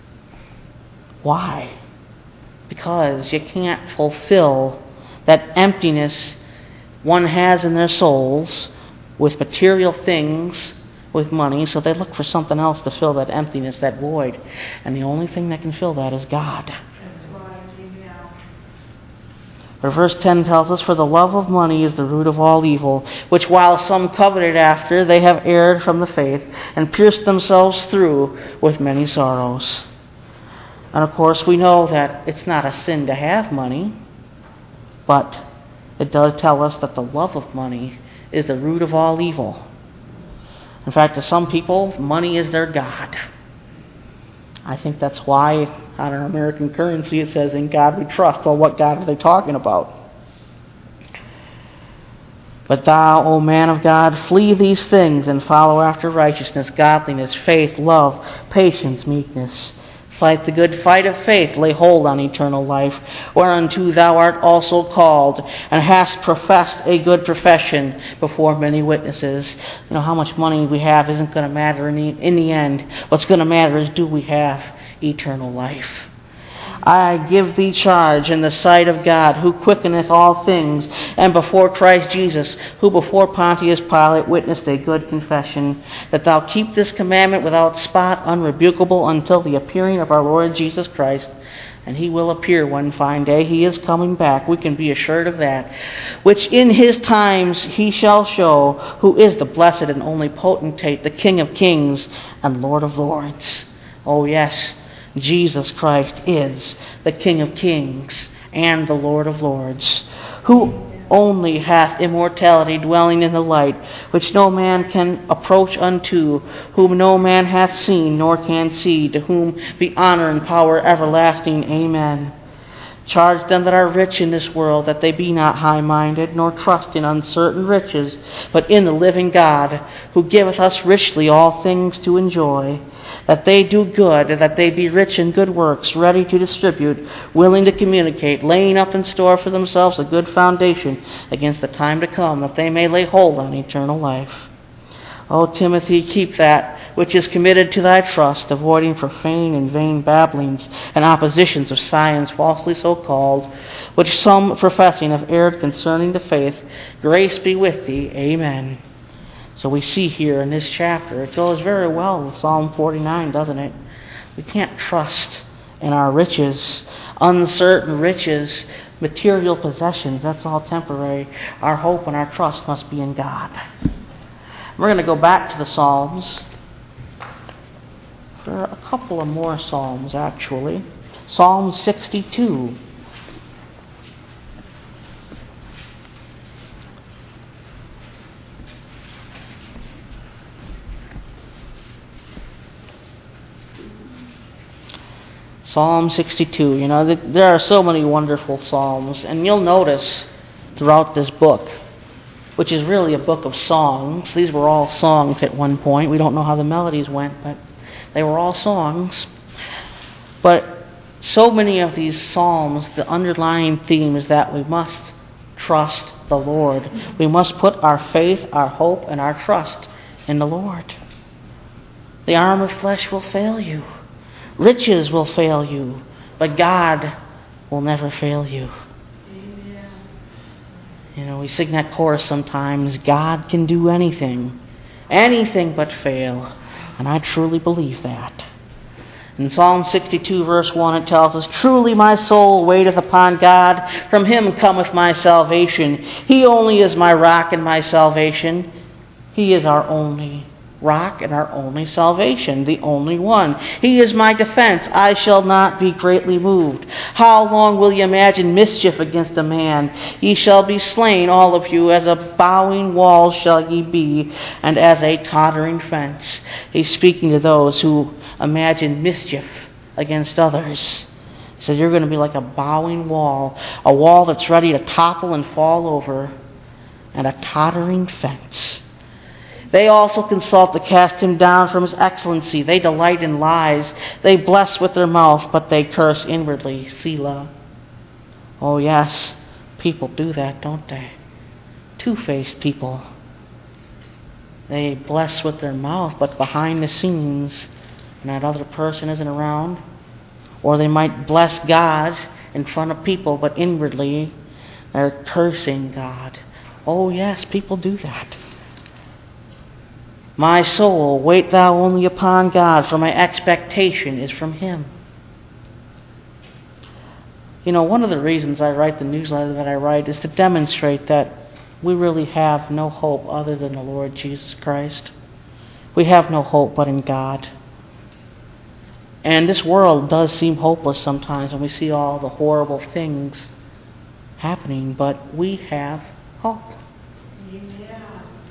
Why? Because you can't fulfill that emptiness one has in their souls with material things, with money, so they look for something else to fill that emptiness, that void. And the only thing that can fill that is God. But verse ten tells us, "For the love of money is the root of all evil, which while some coveted after, they have erred from the faith, and pierced themselves through with many sorrows." And of course, we know that it's not a sin to have money, but it does tell us that the love of money is the root of all evil. In fact, to some people, money is their God. I think that's why on our American currency it says, "In God we trust." Well, what God are they talking about? "But thou, O man of God, flee these things and follow after righteousness, godliness, faith, love, patience, meekness. Fight the good fight of faith, lay hold on eternal life, whereunto thou art also called, and hast professed a good profession before many witnesses." You know, how much money we have isn't going to matter in the, in the end. What's going to matter is, do we have eternal life? "I give thee charge in the sight of God, who quickeneth all things, and before Christ Jesus, who before Pontius Pilate witnessed a good confession, that thou keep this commandment without spot, unrebukable, until the appearing of our Lord Jesus Christ." And he will appear one fine day. He is coming back. We can be assured of that. "Which in his times he shall show, who is the blessed and only potentate, the King of kings and Lord of lords." Oh yes, Jesus Christ is the King of kings and the Lord of lords, who only hath immortality, dwelling in the light, which no man can approach unto, whom no man hath seen nor can see, to whom be honor and power everlasting. Amen. "Charge them that are rich in this world, that they be not high-minded, nor trust in uncertain riches, but in the living God, who giveth us richly all things to enjoy. That they do good, that they be rich in good works, ready to distribute, willing to communicate, laying up in store for themselves a good foundation against the time to come, that they may lay hold on eternal life. O Timothy, keep that which is committed to thy trust, avoiding profane and vain babblings and oppositions of science falsely so called, which some professing have erred concerning the faith. Grace be with thee. Amen." So we see here in this chapter, it goes very well with Psalm forty-nine, doesn't it? We can't trust in our riches, uncertain riches, material possessions. That's all temporary. Our hope and our trust must be in God. We're going to go back to the Psalms. for a couple of more Psalms, actually. Psalm sixty-two. Psalm sixty-two. You know, there are so many wonderful psalms, and you'll notice throughout this book, which is really a book of songs. These were all songs at one point. We don't know how the melodies went, but they were all songs. But so many of these psalms, the underlying theme is that we must trust the Lord. We must put our faith, our hope, and our trust in the Lord. The arm of flesh will fail you. Riches will fail you, but God will never fail you. Amen. You know, we sing that chorus sometimes, God can do anything, anything but fail. And I truly believe that. In Psalm sixty-two, verse one, it tells us, Truly my soul waiteth upon God, from him cometh my salvation. He only is my rock and my salvation. He is our only rock and our only salvation, the only one. He is my defense. I shall not be greatly moved. How long will ye imagine mischief against a man? Ye shall be slain, all of you. As a bowing wall shall ye be, and as a tottering fence. He's speaking to those who imagine mischief against others. He says you're going to be like a bowing wall, a wall that's ready to topple and fall over, and a tottering fence. They also consult to cast him down from his excellency. They delight in lies. They bless with their mouth, but they curse inwardly. Selah. Oh yes, people do that, don't they? Two-faced people. They bless with their mouth, but behind the scenes, and that other person isn't around. Or they might bless God in front of people, but inwardly they're cursing God. Oh yes, people do that. My soul, wait thou only upon God, for my expectation is from him. You know, one of the reasons I write the newsletter that I write is to demonstrate that we really have no hope other than the Lord Jesus Christ. We have no hope but in God. And this world does seem hopeless sometimes when we see all the horrible things happening, but we have hope. Yeah.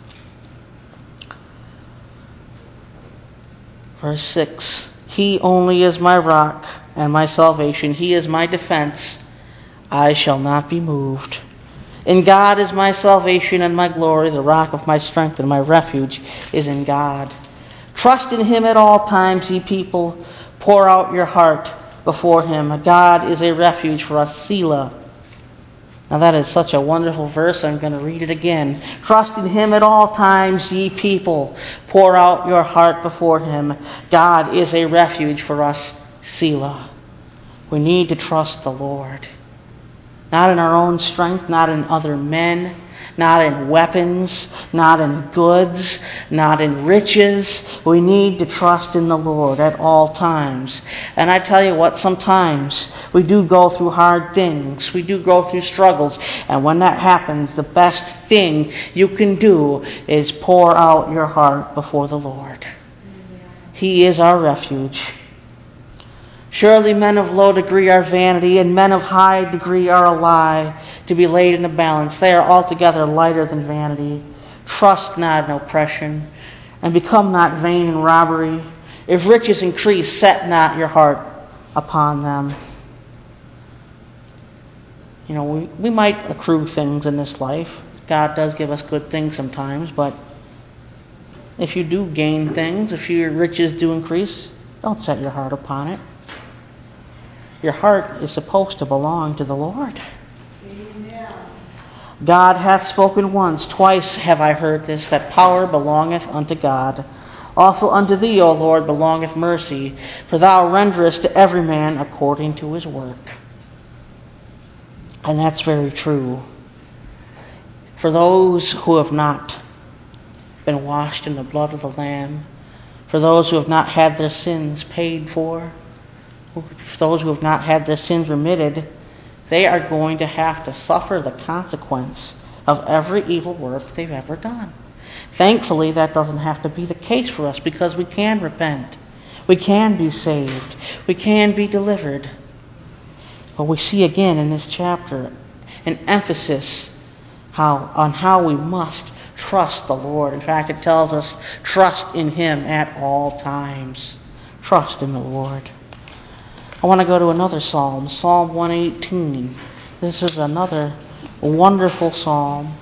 Verse six, He only is my rock and my salvation. He is my defense. I shall not be moved. In God is my salvation and my glory. The rock of my strength and my refuge is in God. Trust in him at all times, ye people. Pour out your heart before him. God is a refuge for us. Selah. Now that is such a wonderful verse. I'm going to read it again. Trust in him at all times, ye people. Pour out your heart before him. God is a refuge for us. Selah. We need to trust the Lord. Not in our own strength, not in other men, not in weapons, not in goods, not in riches. We need to trust in the Lord at all times. And I tell you what, sometimes we do go through hard things. We do go through struggles. And when that happens, the best thing you can do is pour out your heart before the Lord. He is our refuge. Surely men of low degree are vanity, and men of high degree are a lie, to be laid in the balance. They are altogether lighter than vanity. Trust not in oppression, and become not vain in robbery. If riches increase, set not your heart upon them. You know, we, we might accrue things in this life. God does give us good things sometimes, but if you do gain things, if your riches do increase, don't set your heart upon it. Your heart is supposed to belong to the Lord. Amen. God hath spoken once, twice have I heard this, that power belongeth unto God. Also unto thee, O Lord, belongeth mercy, for thou renderest to every man according to his work. And that's very true. For those who have not been washed in the blood of the Lamb, for those who have not had their sins paid for, for those who have not had their sins remitted, they are going to have to suffer the consequence of every evil work they've ever done. Thankfully, that doesn't have to be the case for us because we can repent. We can be saved. We can be delivered. But we see again in this chapter an emphasis how, on how we must trust the Lord. In fact, it tells us trust in Him at all times. Trust in the Lord. I want to go to another psalm, Psalm one eighteen. This is another wonderful psalm.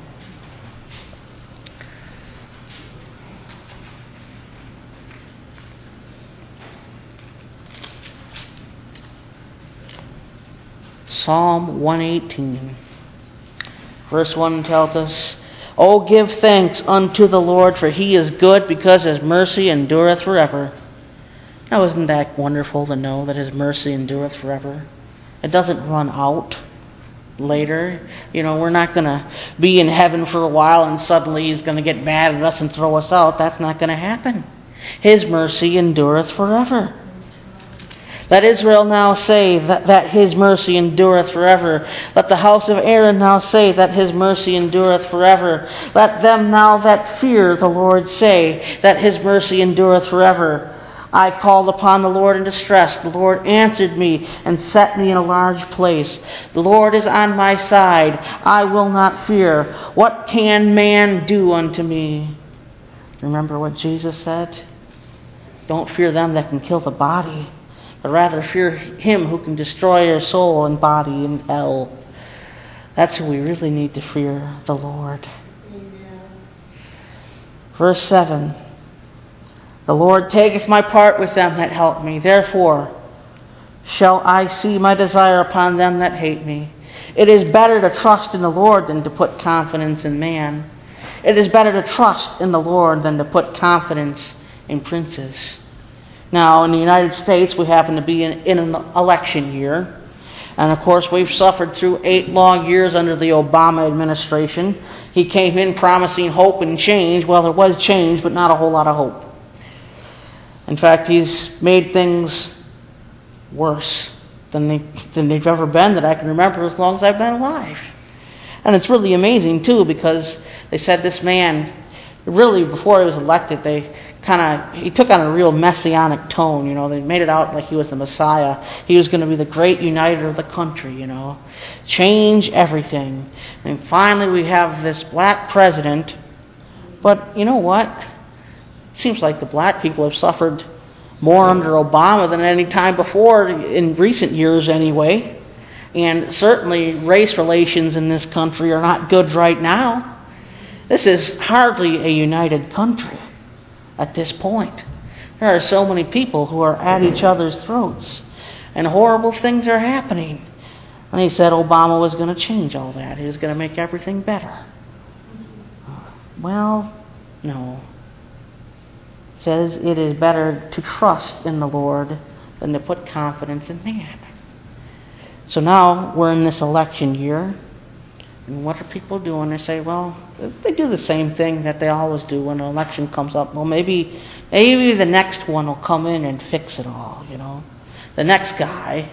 Psalm one eighteen. Verse one tells us, "O give thanks unto the Lord, for He is good, because His mercy endureth forever." Now, isn't that wonderful to know that His mercy endureth forever? It doesn't run out later. You know, we're not going to be in heaven for a while and suddenly He's going to get mad at us and throw us out. That's not going to happen. His mercy endureth forever. Let Israel now say that, that His mercy endureth forever. Let the house of Aaron now say that His mercy endureth forever. Let them now that fear the Lord say that His mercy endureth forever. I called upon the Lord in distress. The Lord answered me and set me in a large place. The Lord is on my side. I will not fear. What can man do unto me? Remember what Jesus said? Don't fear them that can kill the body, but rather fear Him who can destroy your soul and body in hell. That's who we really need to fear, the Lord. Amen. Verse seven. The Lord taketh my part with them that help me. Therefore shall I see my desire upon them that hate me. It is better to trust in the Lord than to put confidence in man. It is better to trust in the Lord than to put confidence in princes. Now, in the United States, we happen to be in, in an election year. And of course, we've suffered through eight long years under the Obama administration. He came in promising hope and change. Well, there was change, but not a whole lot of hope. In fact, he's made things worse than, they, than they've ever been that I can remember as long as I've been alive. And it's really amazing, too, because they said this man, really, before he was elected, they kind of, he took on a real messianic tone, you know. They made it out like he was the Messiah. He was going to be the great uniter of the country, you know. Change everything. And finally we have this black president. But you know what? It seems like the black people have suffered more under Obama than any time before, in recent years anyway. And certainly race relations in this country are not good right now. This is hardly a united country at this point. There are so many people who are at each other's throats, and horrible things are happening. And he said Obama was going to change all that. He was going to make everything better. Well, no. It says it is better to trust in the Lord than to put confidence in man. So now we're in this election year. And what are people doing? They say, well, they do the same thing that they always do when an election comes up. Well, maybe maybe the next one will come in and fix it all, you know. The next guy.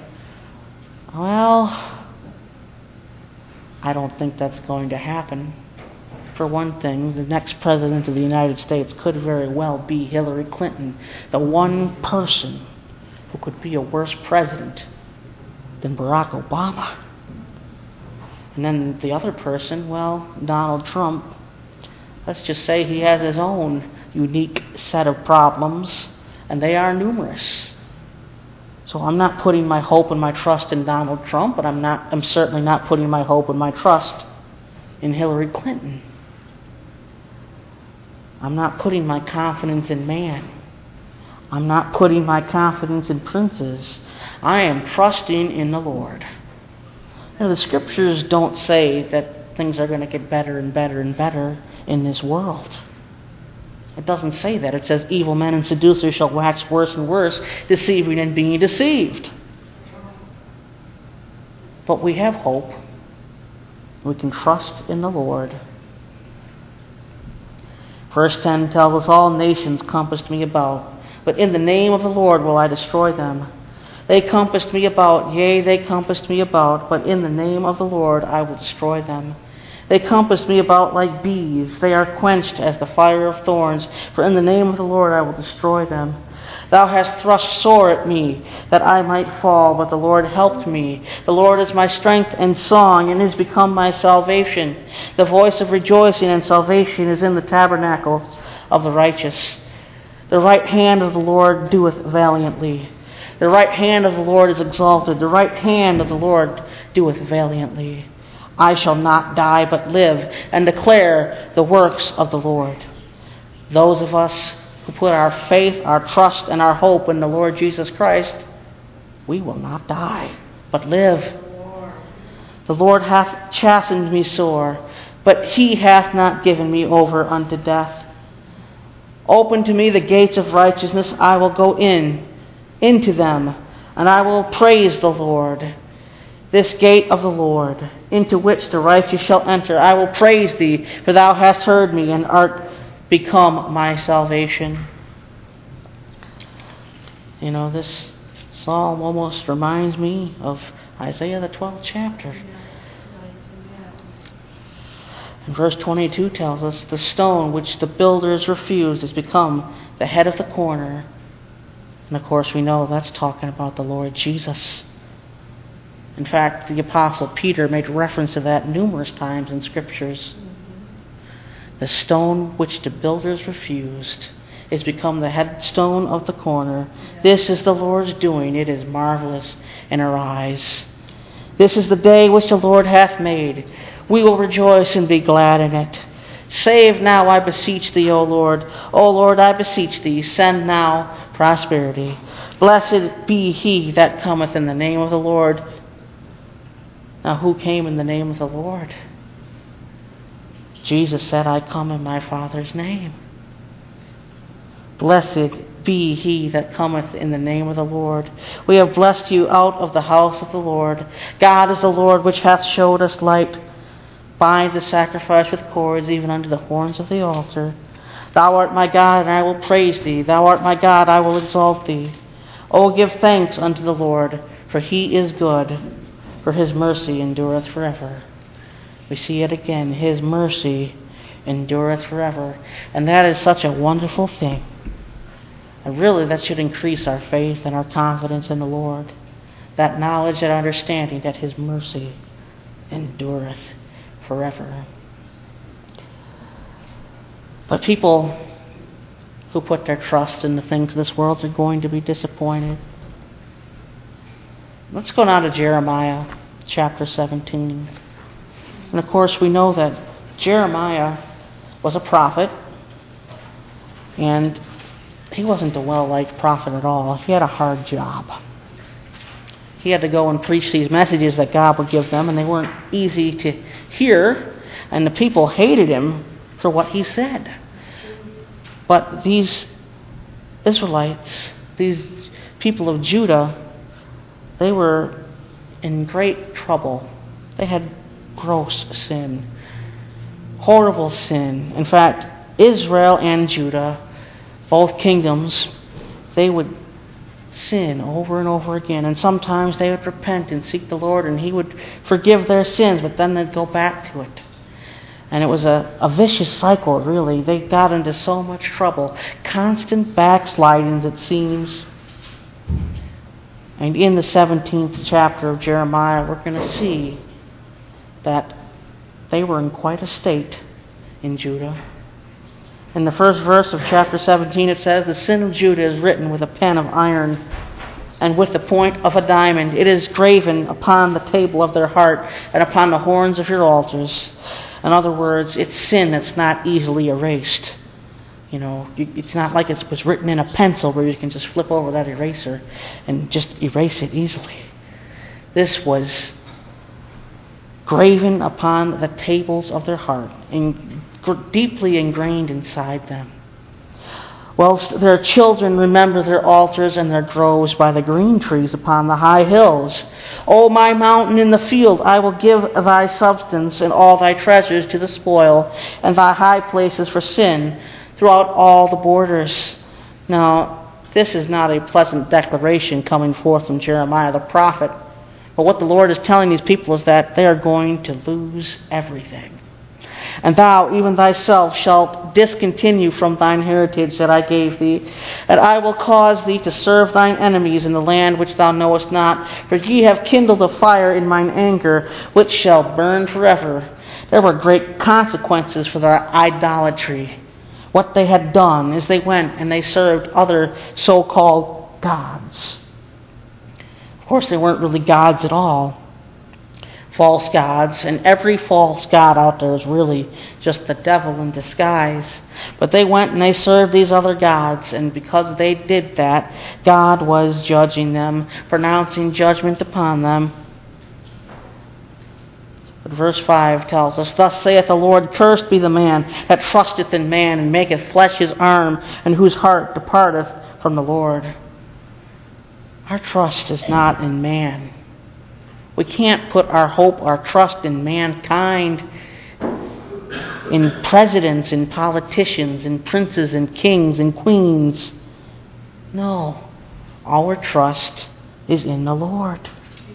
Well, I don't think that's going to happen. For one thing, the next president of the United States could very well be Hillary Clinton, the one person who could be a worse president than Barack Obama. And then the other person, well, Donald Trump, let's just say he has his own unique set of problems, and they are numerous. So I'm not putting my hope and my trust in Donald Trump, but I'm not I'm certainly not putting my hope and my trust in Hillary Clinton. I'm not putting my confidence in man. I'm not putting my confidence in princes. I am trusting in the Lord. Now, the scriptures don't say that things are going to get better and better and better in this world. It doesn't say that. It says evil men and seducers shall wax worse and worse, deceiving and being deceived. But we have hope. We can trust in the Lord. Verse ten tells us, all nations compassed me about, but in the name of the Lord will I destroy them. They compassed me about, yea, they compassed me about, but in the name of the Lord I will destroy them. They compass me about like bees. They are quenched as the fire of thorns. For in the name of the Lord I will destroy them. Thou hast thrust sore at me, that I might fall, but the Lord helped me. The Lord is my strength and song, and is become my salvation. The voice of rejoicing and salvation is in the tabernacles of the righteous. The right hand of the Lord doeth valiantly. The right hand of the Lord is exalted. The right hand of the Lord doeth valiantly. I shall not die but live, and declare the works of the Lord. Those of us who put our faith, our trust, and our hope in the Lord Jesus Christ, we will not die, but live. The Lord hath chastened me sore, but he hath not given me over unto death. Open to me the gates of righteousness, I will go in, into them, and I will praise the Lord. This gate of the Lord, into which the righteous shall enter, I will praise thee, for thou hast heard me, and art become my salvation. You know, this psalm almost reminds me of Isaiah the twelfth chapter. And verse twenty-two tells us, the stone which the builders refused has become the head of the corner. And of course we know that's talking about the Lord Jesus. In fact, the Apostle Peter made reference to that numerous times in Scriptures. The stone which the builders refused is become the headstone of the corner. This is the Lord's doing. It is marvelous in our eyes. This is the day which the Lord hath made. We will rejoice and be glad in it. Save now, I beseech thee, O Lord. O Lord, I beseech thee, send now prosperity. Blessed be he that cometh in the name of the Lord. Now, who came in the name of the Lord? Jesus said, I come in my Father's name. Blessed be he that cometh in the name of the Lord. We have blessed you out of the house of the Lord. God is the Lord which hath showed us light. Bind the sacrifice with cords, even unto the horns of the altar. Thou art my God, and I will praise thee. Thou art my God, I will exalt thee. O give thanks unto the Lord, for he is good, for his mercy endureth forever. We see it again, his mercy endureth forever. And that is such a wonderful thing. And really that should increase our faith and our confidence in the Lord. That knowledge, that understanding that his mercy endureth forever. But people who put their trust in the things of this world are going to be disappointed. Let's go now to Jeremiah chapter seventeen. And of course we know that Jeremiah was a prophet, and he wasn't a well-liked prophet at all. He had a hard job. He had to go and preach these messages that God would give them, and they weren't easy to hear, and the people hated him for what he said. But these Israelites, these people of Judah, they were in great trouble. They had gross sin, horrible sin. In fact, Israel and Judah, both kingdoms, they would sin over and over again. And sometimes they would repent and seek the Lord, and he would forgive their sins, but then they'd go back to it. And it was a, a vicious cycle, really. They got into so much trouble. Constant backslidings, it seems. And in the seventeenth chapter of Jeremiah, we're going to see that they were in quite a state in Judah. In the first verse of chapter seventeen, it says, the sin of Judah is written with a pen of iron and with the point of a diamond. It is graven upon the table of their heart and upon the horns of your altars. In other words, it's sin that's not easily erased. You know, it's not like it was written in a pencil where you can just flip over that eraser and just erase it easily. This was graven upon the tables of their heart and deeply ingrained inside them. Whilst their children remember their altars and their groves by the green trees upon the high hills. O my mountain in the field, I will give thy substance and all thy treasures to the spoil, and thy high places for sin throughout all the borders. Now, this is not a pleasant declaration coming forth from Jeremiah the prophet. But what the Lord is telling these people is that they are going to lose everything. And thou, even thyself, shalt discontinue from thine heritage that I gave thee. And I will cause thee to serve thine enemies in the land which thou knowest not. For ye have kindled a fire in mine anger, which shall burn forever. There were great consequences for their idolatry. What they had done is they went and they served other so-called gods. Of course, they weren't really gods at all. False gods, and every false god out there is really just the devil in disguise. But they went and they served these other gods, and because they did that, God was judging them, pronouncing judgment upon them. But verse five tells us, Thus saith the Lord, Cursed be the man that trusteth in man, and maketh flesh his arm, and whose heart departeth from the Lord. Our trust is not in man. We can't put our hope, our trust in mankind, in presidents, in politicians, in princes, and kings, and queens. No, our trust is in the Lord.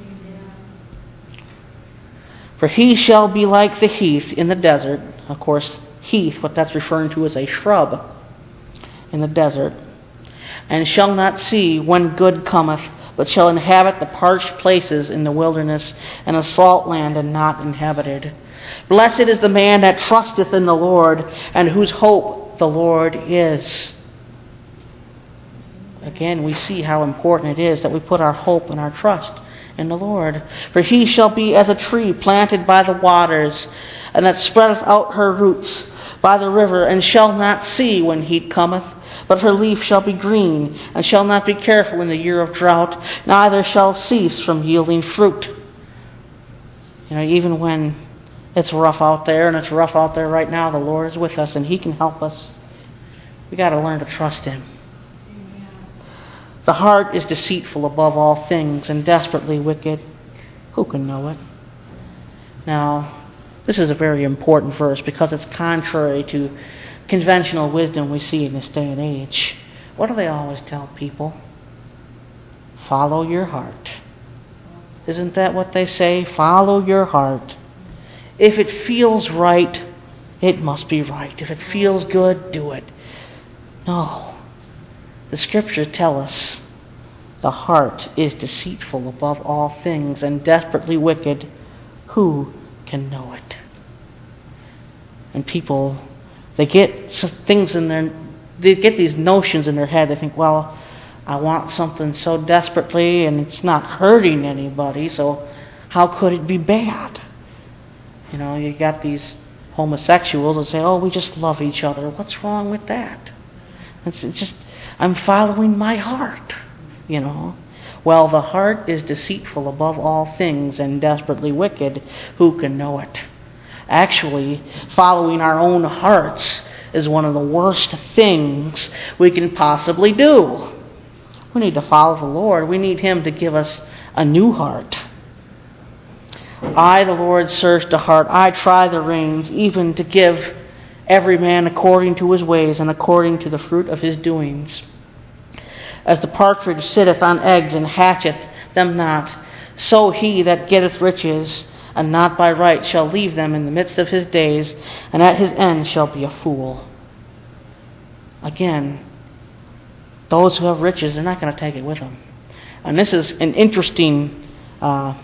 For he shall be like the heath in the desert. Of course, heath, what that's referring to is a shrub in the desert. And shall not see when good cometh, but shall inhabit the parched places in the wilderness, and a salt land and not inhabited. Blessed is the man that trusteth in the Lord, and whose hope the Lord is. Again, we see how important it is that we put our hope and our trust in the Lord. For he shall be as a tree planted by the waters, and that spreadeth out her roots by the river, and shall not see when heat cometh, but her leaf shall be green, and shall not be careful in the year of drought, neither shall cease from yielding fruit. You know, even when it's rough out there, and it's rough out there right now, the Lord is with us, and he can help us. We got to learn to trust him. Amen. The heart is deceitful above all things, and desperately wicked. Who can know it? Now, this is a very important verse because it's contrary to conventional wisdom we see in this day and age. What do they always tell people? Follow your heart. Isn't that what they say? Follow your heart. If it feels right, it must be right. If it feels good, do it. No. The scriptures tell us the heart is deceitful above all things and desperately wicked. Who can know it? And people, they get things in their, they get these notions in their head. They think, well, I want something so desperately and it's not hurting anybody, so how could it be bad? You know, you got these homosexuals that say, oh, we just love each other. What's wrong with that? It's just, I'm following my heart, you know. Well, the heart is deceitful above all things and desperately wicked. Who can know it? Actually, following our own hearts is one of the worst things we can possibly do. We need to follow the Lord. We need him to give us a new heart. I, the Lord, search the heart. I try the reins, even to give every man according to his ways and according to the fruit of his doings. As the partridge sitteth on eggs and hatcheth them not, so he that getteth riches and not by right shall leave them in the midst of his days, and at his end shall be a fool. Again, those who have riches, they're not going to take it with them. And this is an interesting, uh,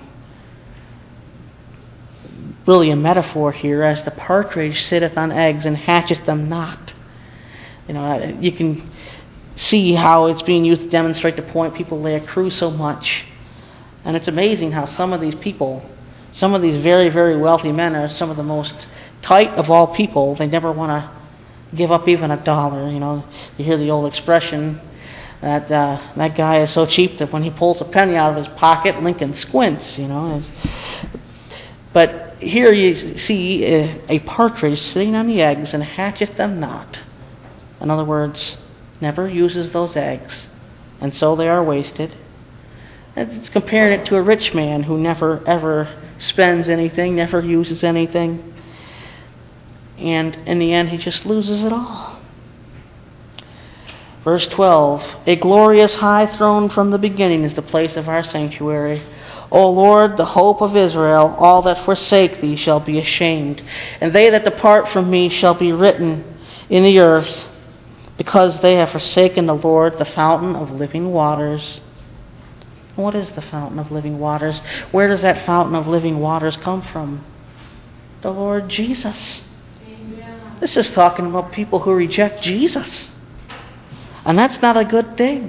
really a metaphor here, as the partridge sitteth on eggs and hatcheth them not. You know, you can see how it's being used to demonstrate the point. People, they accrue so much. And it's amazing how some of these people, some of these very, very wealthy men are some of the most tight of all people. They never want to give up even a dollar. You know, you hear the old expression that uh, that guy is so cheap that when he pulls a penny out of his pocket, Lincoln squints. You know, it's, but here you see a, a partridge sitting on the eggs and hatcheth them not. In other words, never uses those eggs, and so they are wasted. And it's comparing it to a rich man who never ever spends anything, never uses anything, and in the end he just loses it all. Verse twelve, a glorious high throne from the beginning is the place of our sanctuary. O Lord, the hope of Israel, all that forsake thee shall be ashamed, and they that depart from me shall be written in the earth, because they have forsaken the Lord, the fountain of living waters. What is the fountain of living waters? Where does that fountain of living waters come from? The Lord Jesus. Amen. This is talking about people who reject Jesus. And that's not a good thing.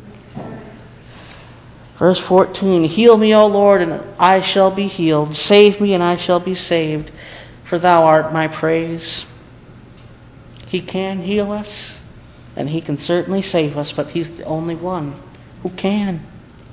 Verse fourteen, heal me, O Lord, and I shall be healed. Save me, and I shall be saved, for thou art my praise. He can heal us, and he can certainly save us, but he's the only one who can.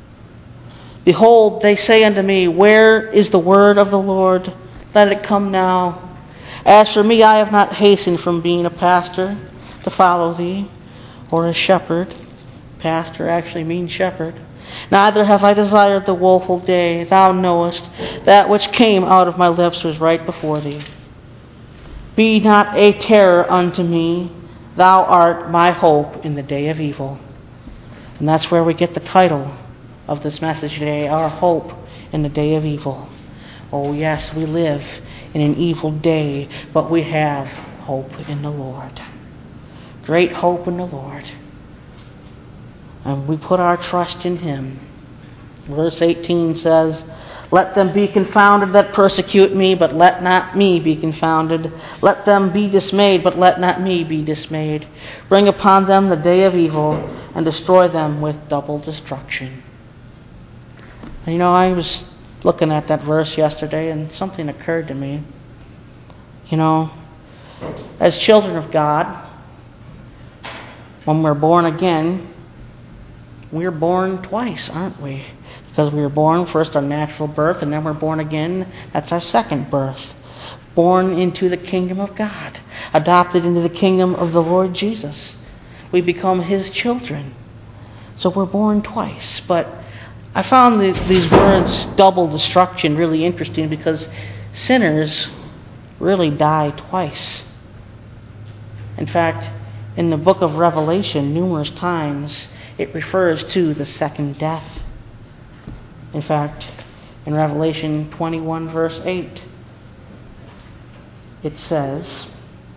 Behold, they say unto me, where is the word of the Lord? Let it come now. As for me, I have not hastened from being a pastor to follow thee, or a shepherd. Pastor actually means shepherd. Neither have I desired the woeful day. Thou knowest that which came out of my lips was right before thee. Be not a terror unto me. Thou art my hope in the day of evil. And that's where we get the title of this message today, our hope in the day of evil. Oh yes, we live in an evil day, but we have hope in the Lord. Great hope in the Lord. And we put our trust in him. Verse eighteen says, let them be confounded that persecute me, but let not me be confounded. Let them be dismayed, but let not me be dismayed. Bring upon them the day of evil, and destroy them with double destruction. You know, I was looking at that verse yesterday, and something occurred to me. You know, as children of God, when we're born again, we're born twice, aren't we? Because we were born first our natural birth, and then we're born again. That's our second birth. Born into the kingdom of God. Adopted into the kingdom of the Lord Jesus. We become his children. So we're born twice. But I found the, these words, double destruction, really interesting, because sinners really die twice. In fact, in the book of Revelation, numerous times, it refers to the second death. In fact, in Revelation twenty-one, verse eight, it says,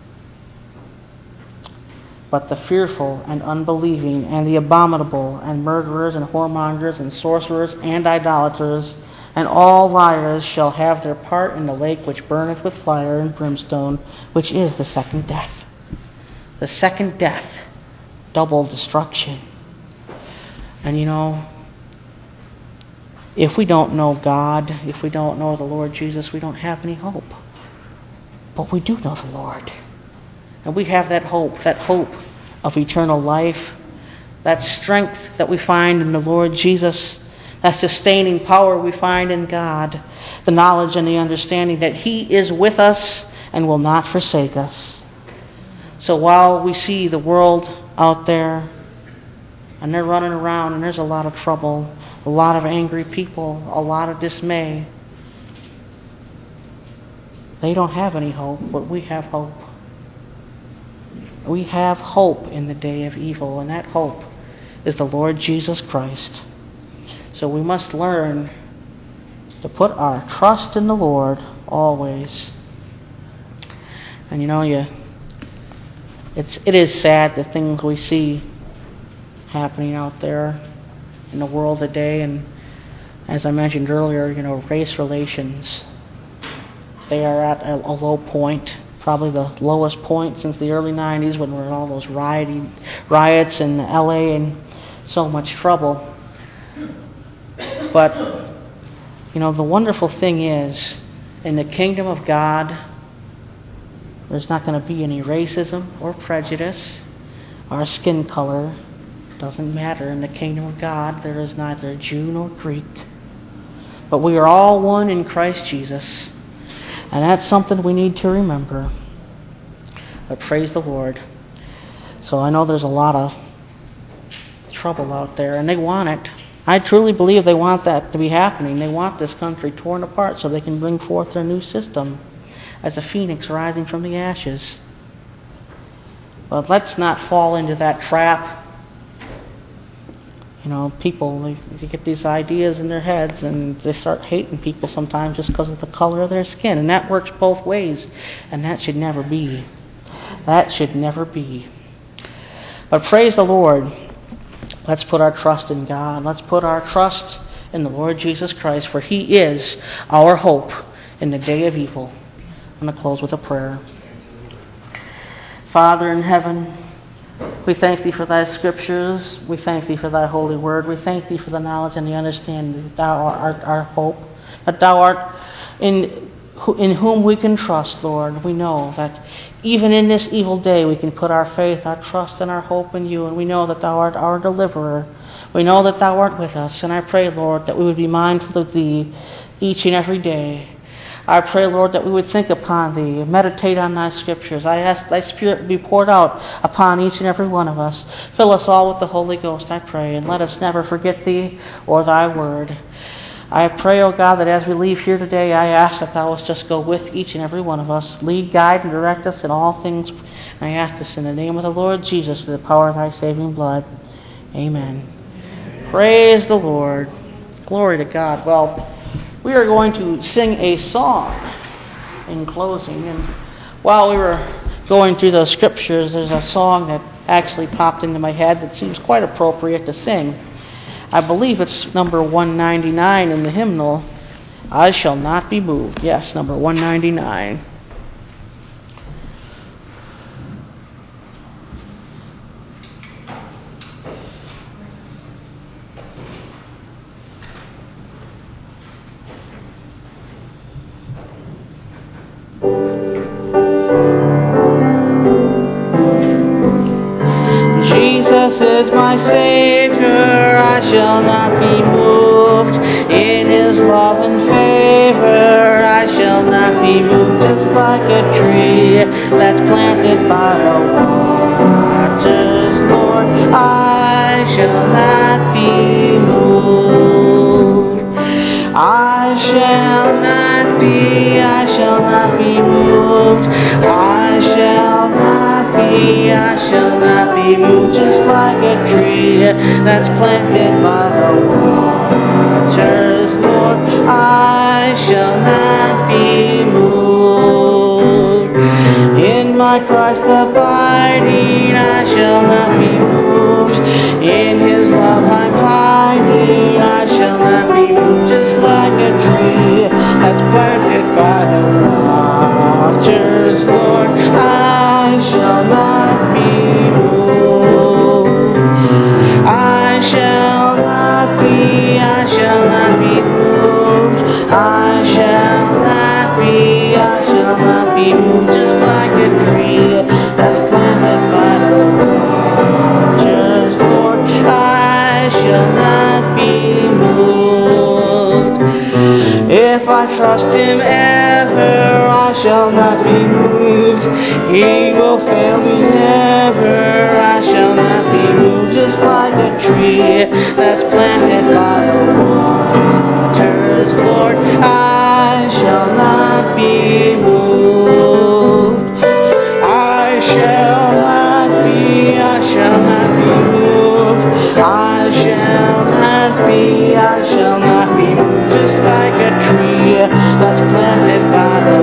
but the fearful and unbelieving and the abominable and murderers and whoremongers and sorcerers and idolaters and all liars shall have their part in the lake which burneth with fire and brimstone, which is the second death. The second death, double destruction. And you know, if we don't know God, if we don't know the Lord Jesus, we don't have any hope. But we do know the Lord. And we have that hope, that hope of eternal life, that strength that we find in the Lord Jesus, that sustaining power we find in God, the knowledge and the understanding that he is with us and will not forsake us. So while we see the world out there, and they're running around, and there's a lot of trouble, a lot of angry people, a lot of dismay, they don't have any hope, but we have hope. We have hope in the day of evil, and that hope is the Lord Jesus Christ. So we must learn to put our trust in the Lord always. And you know, you, it's it is sad the things we see happening out there in the world today, and as I mentioned earlier, you know, race relations, they are at a, a low point, probably the lowest point since the early nineties, when we were in all those rioting, riots in L A and so much trouble. But, you know, the wonderful thing is, in the kingdom of God, there's not going to be any racism or prejudice. Our skin color doesn't matter. In the kingdom of God, there is neither Jew nor Greek. But we are all one in Christ Jesus. And that's something we need to remember. But praise the Lord. So I know there's a lot of trouble out there, and they want it. I truly believe they want that to be happening. They want this country torn apart so they can bring forth their new system as a phoenix rising from the ashes. But let's not fall into that trap You know, people, they, they get these ideas in their heads and they start hating people sometimes just because of the color of their skin. And that works both ways. And that should never be. That should never be. But praise the Lord. Let's put our trust in God. Let's put our trust in the Lord Jesus Christ, for He is our hope in the day of evil. I'm going to close with a prayer. Father in heaven, we thank Thee for Thy scriptures. We thank Thee for Thy holy word. We thank Thee for the knowledge and the understanding that Thou art our hope, that Thou art in, in whom we can trust, Lord. We know that even in this evil day we can put our faith, our trust, and our hope in You, and we know that Thou art our deliverer. We know that Thou art with us, and I pray, Lord, that we would be mindful of Thee each and every day. I pray, Lord, that we would think upon Thee and meditate on Thy scriptures. I ask Thy Spirit to be poured out upon each and every one of us. Fill us all with the Holy Ghost, I pray, and let us never forget Thee or Thy word. I pray, O God, that as we leave here today, I ask that Thou wouldst just go with each and every one of us. Lead, guide, and direct us in all things. And I ask this in the name of the Lord Jesus, through the power of Thy saving blood. Amen. Praise the Lord. Glory to God. Well, we are going to sing a song in closing. And while we were going through those scriptures, there's a song that actually popped into my head that seems quite appropriate to sing. I believe it's number one ninety-nine in the hymnal, I Shall Not Be Moved. Yes, number one ninety-nine. Jesus is my Savior, I shall not be moved. In His love and favor, I shall not be moved. Just like a tree that's planted by the waters, Lord, I shall not be moved. I shall not be, I shall not be moved. I shall not be, I shall not be moved. Just like a tree that's planted by the waters, Lord, I shall not be moved. In my Christ abiding, I shall not be moved. In His love I'm hiding, I shall not be moved. Just like a tree that's planted by the waters, Lord, I shall not be moved. I shall not be, I shall not be moved. I shall not be, I shall not be moved. Just like a tree that's planted by the waters, Lord, I shall not be moved. If I trust Him ever, I shall not be moved. He will fail me never, I shall not be moved. Just like a tree that's planted by the waters, Lord, I shall not be moved. I shall not be, I shall not be moved. I shall not be, I shall not be moved. Just like a tree that's planted by the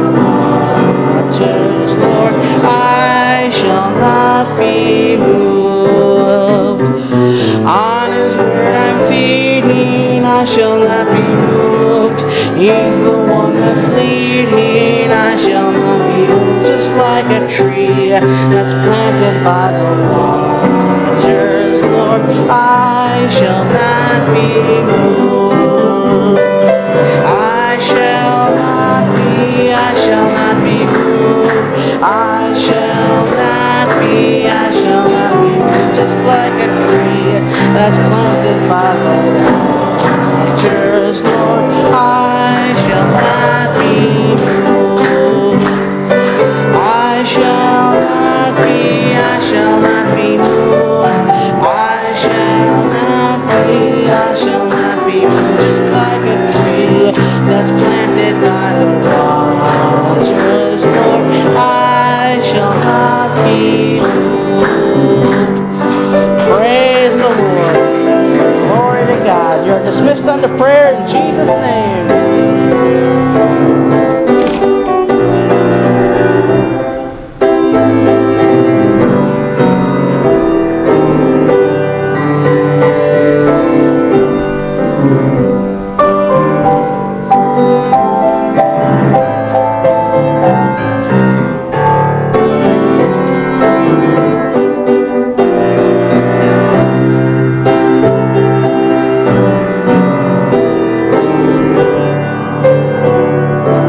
waters, Lord, I shall not be moved. On His word I'm feeding, I shall not be moved. He's the one that's leading, I shall not be moved. Just like a tree that's planted by the waters, Lord, I shall not be moved. I shall not be, I shall not be moved. I shall not be, I shall not be moved. Just like a tree that's planted by the waters, Lord, I shall not be moved. I shall not be, I shall not be moved. I shall not be, I shall not unto prayer in Jesus' name.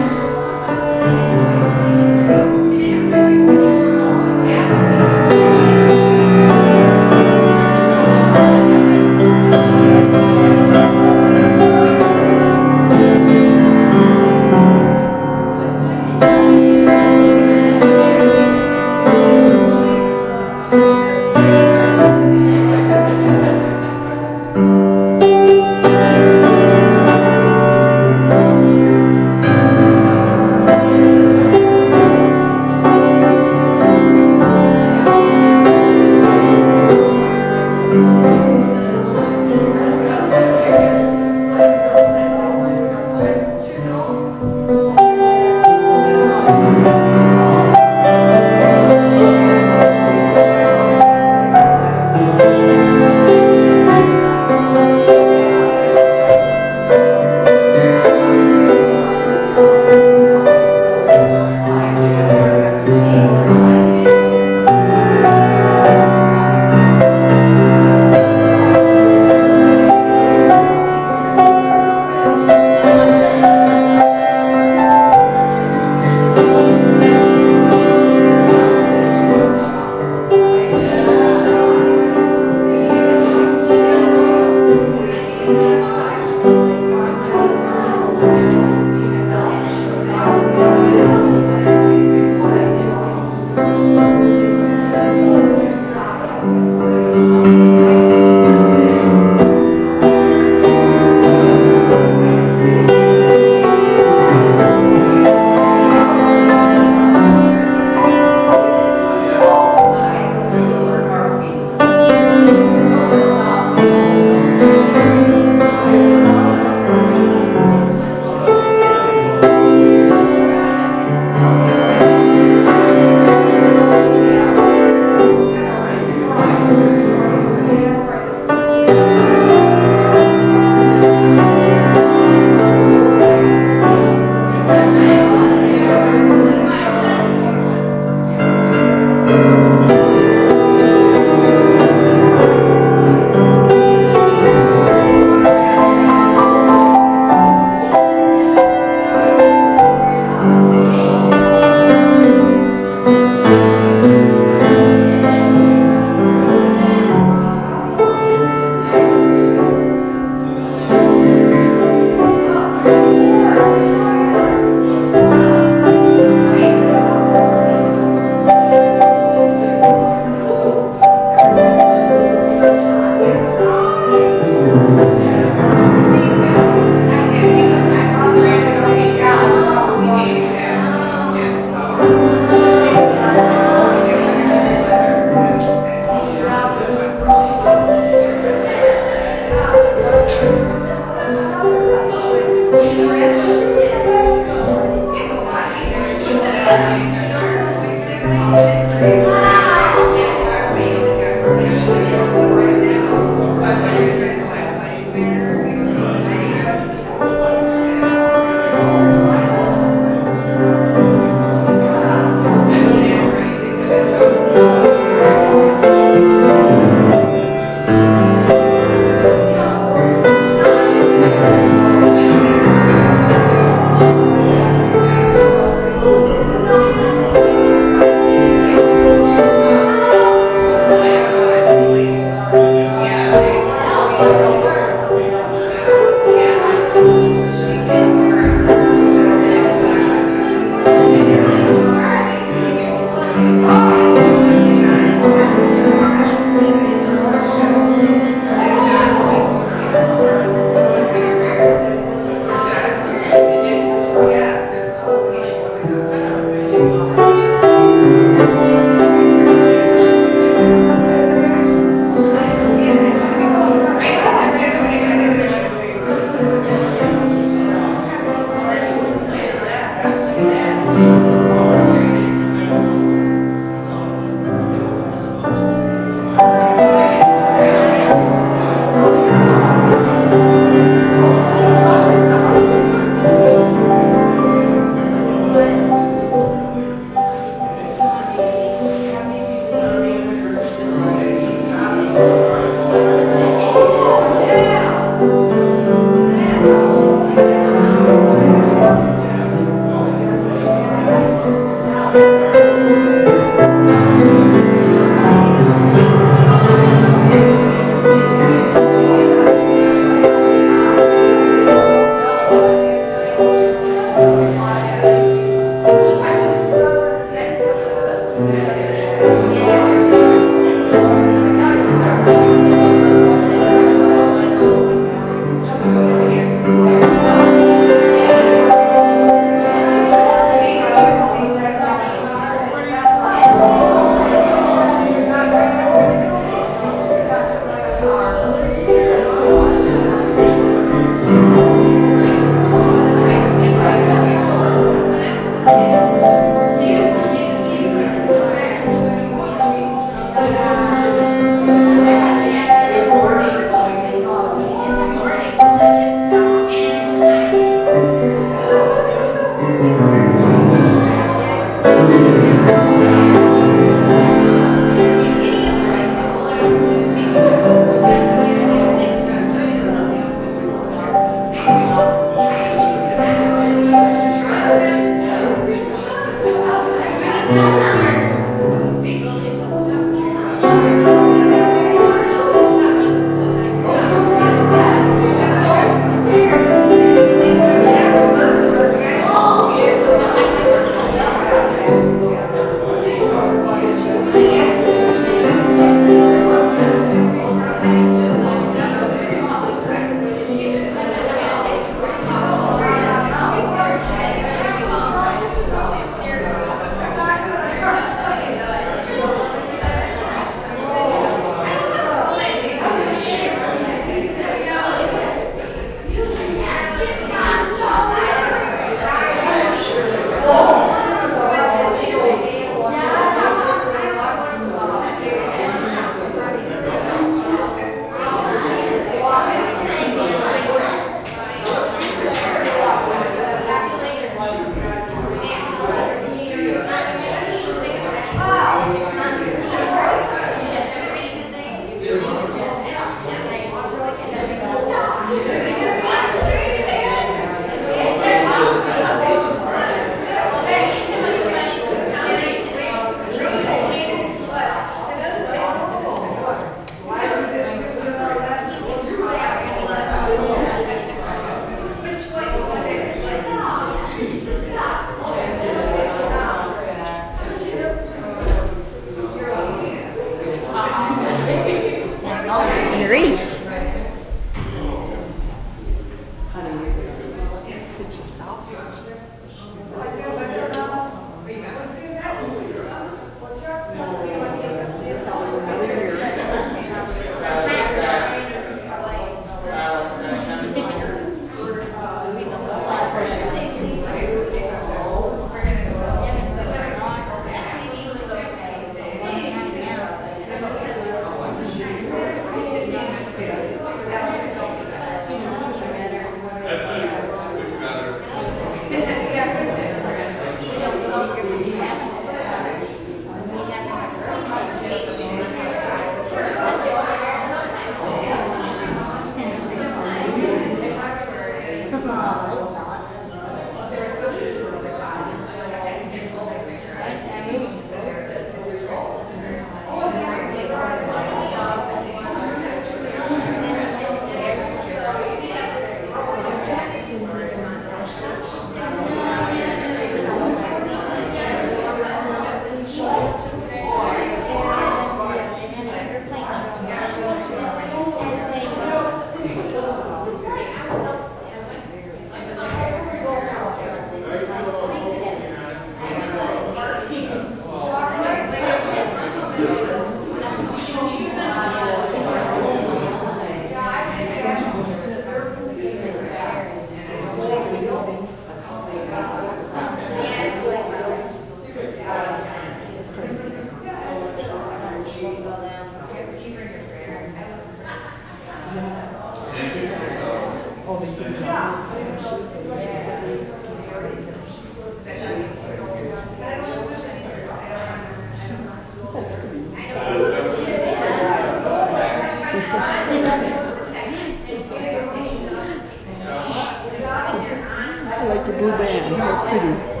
I like the blue band. That's pretty.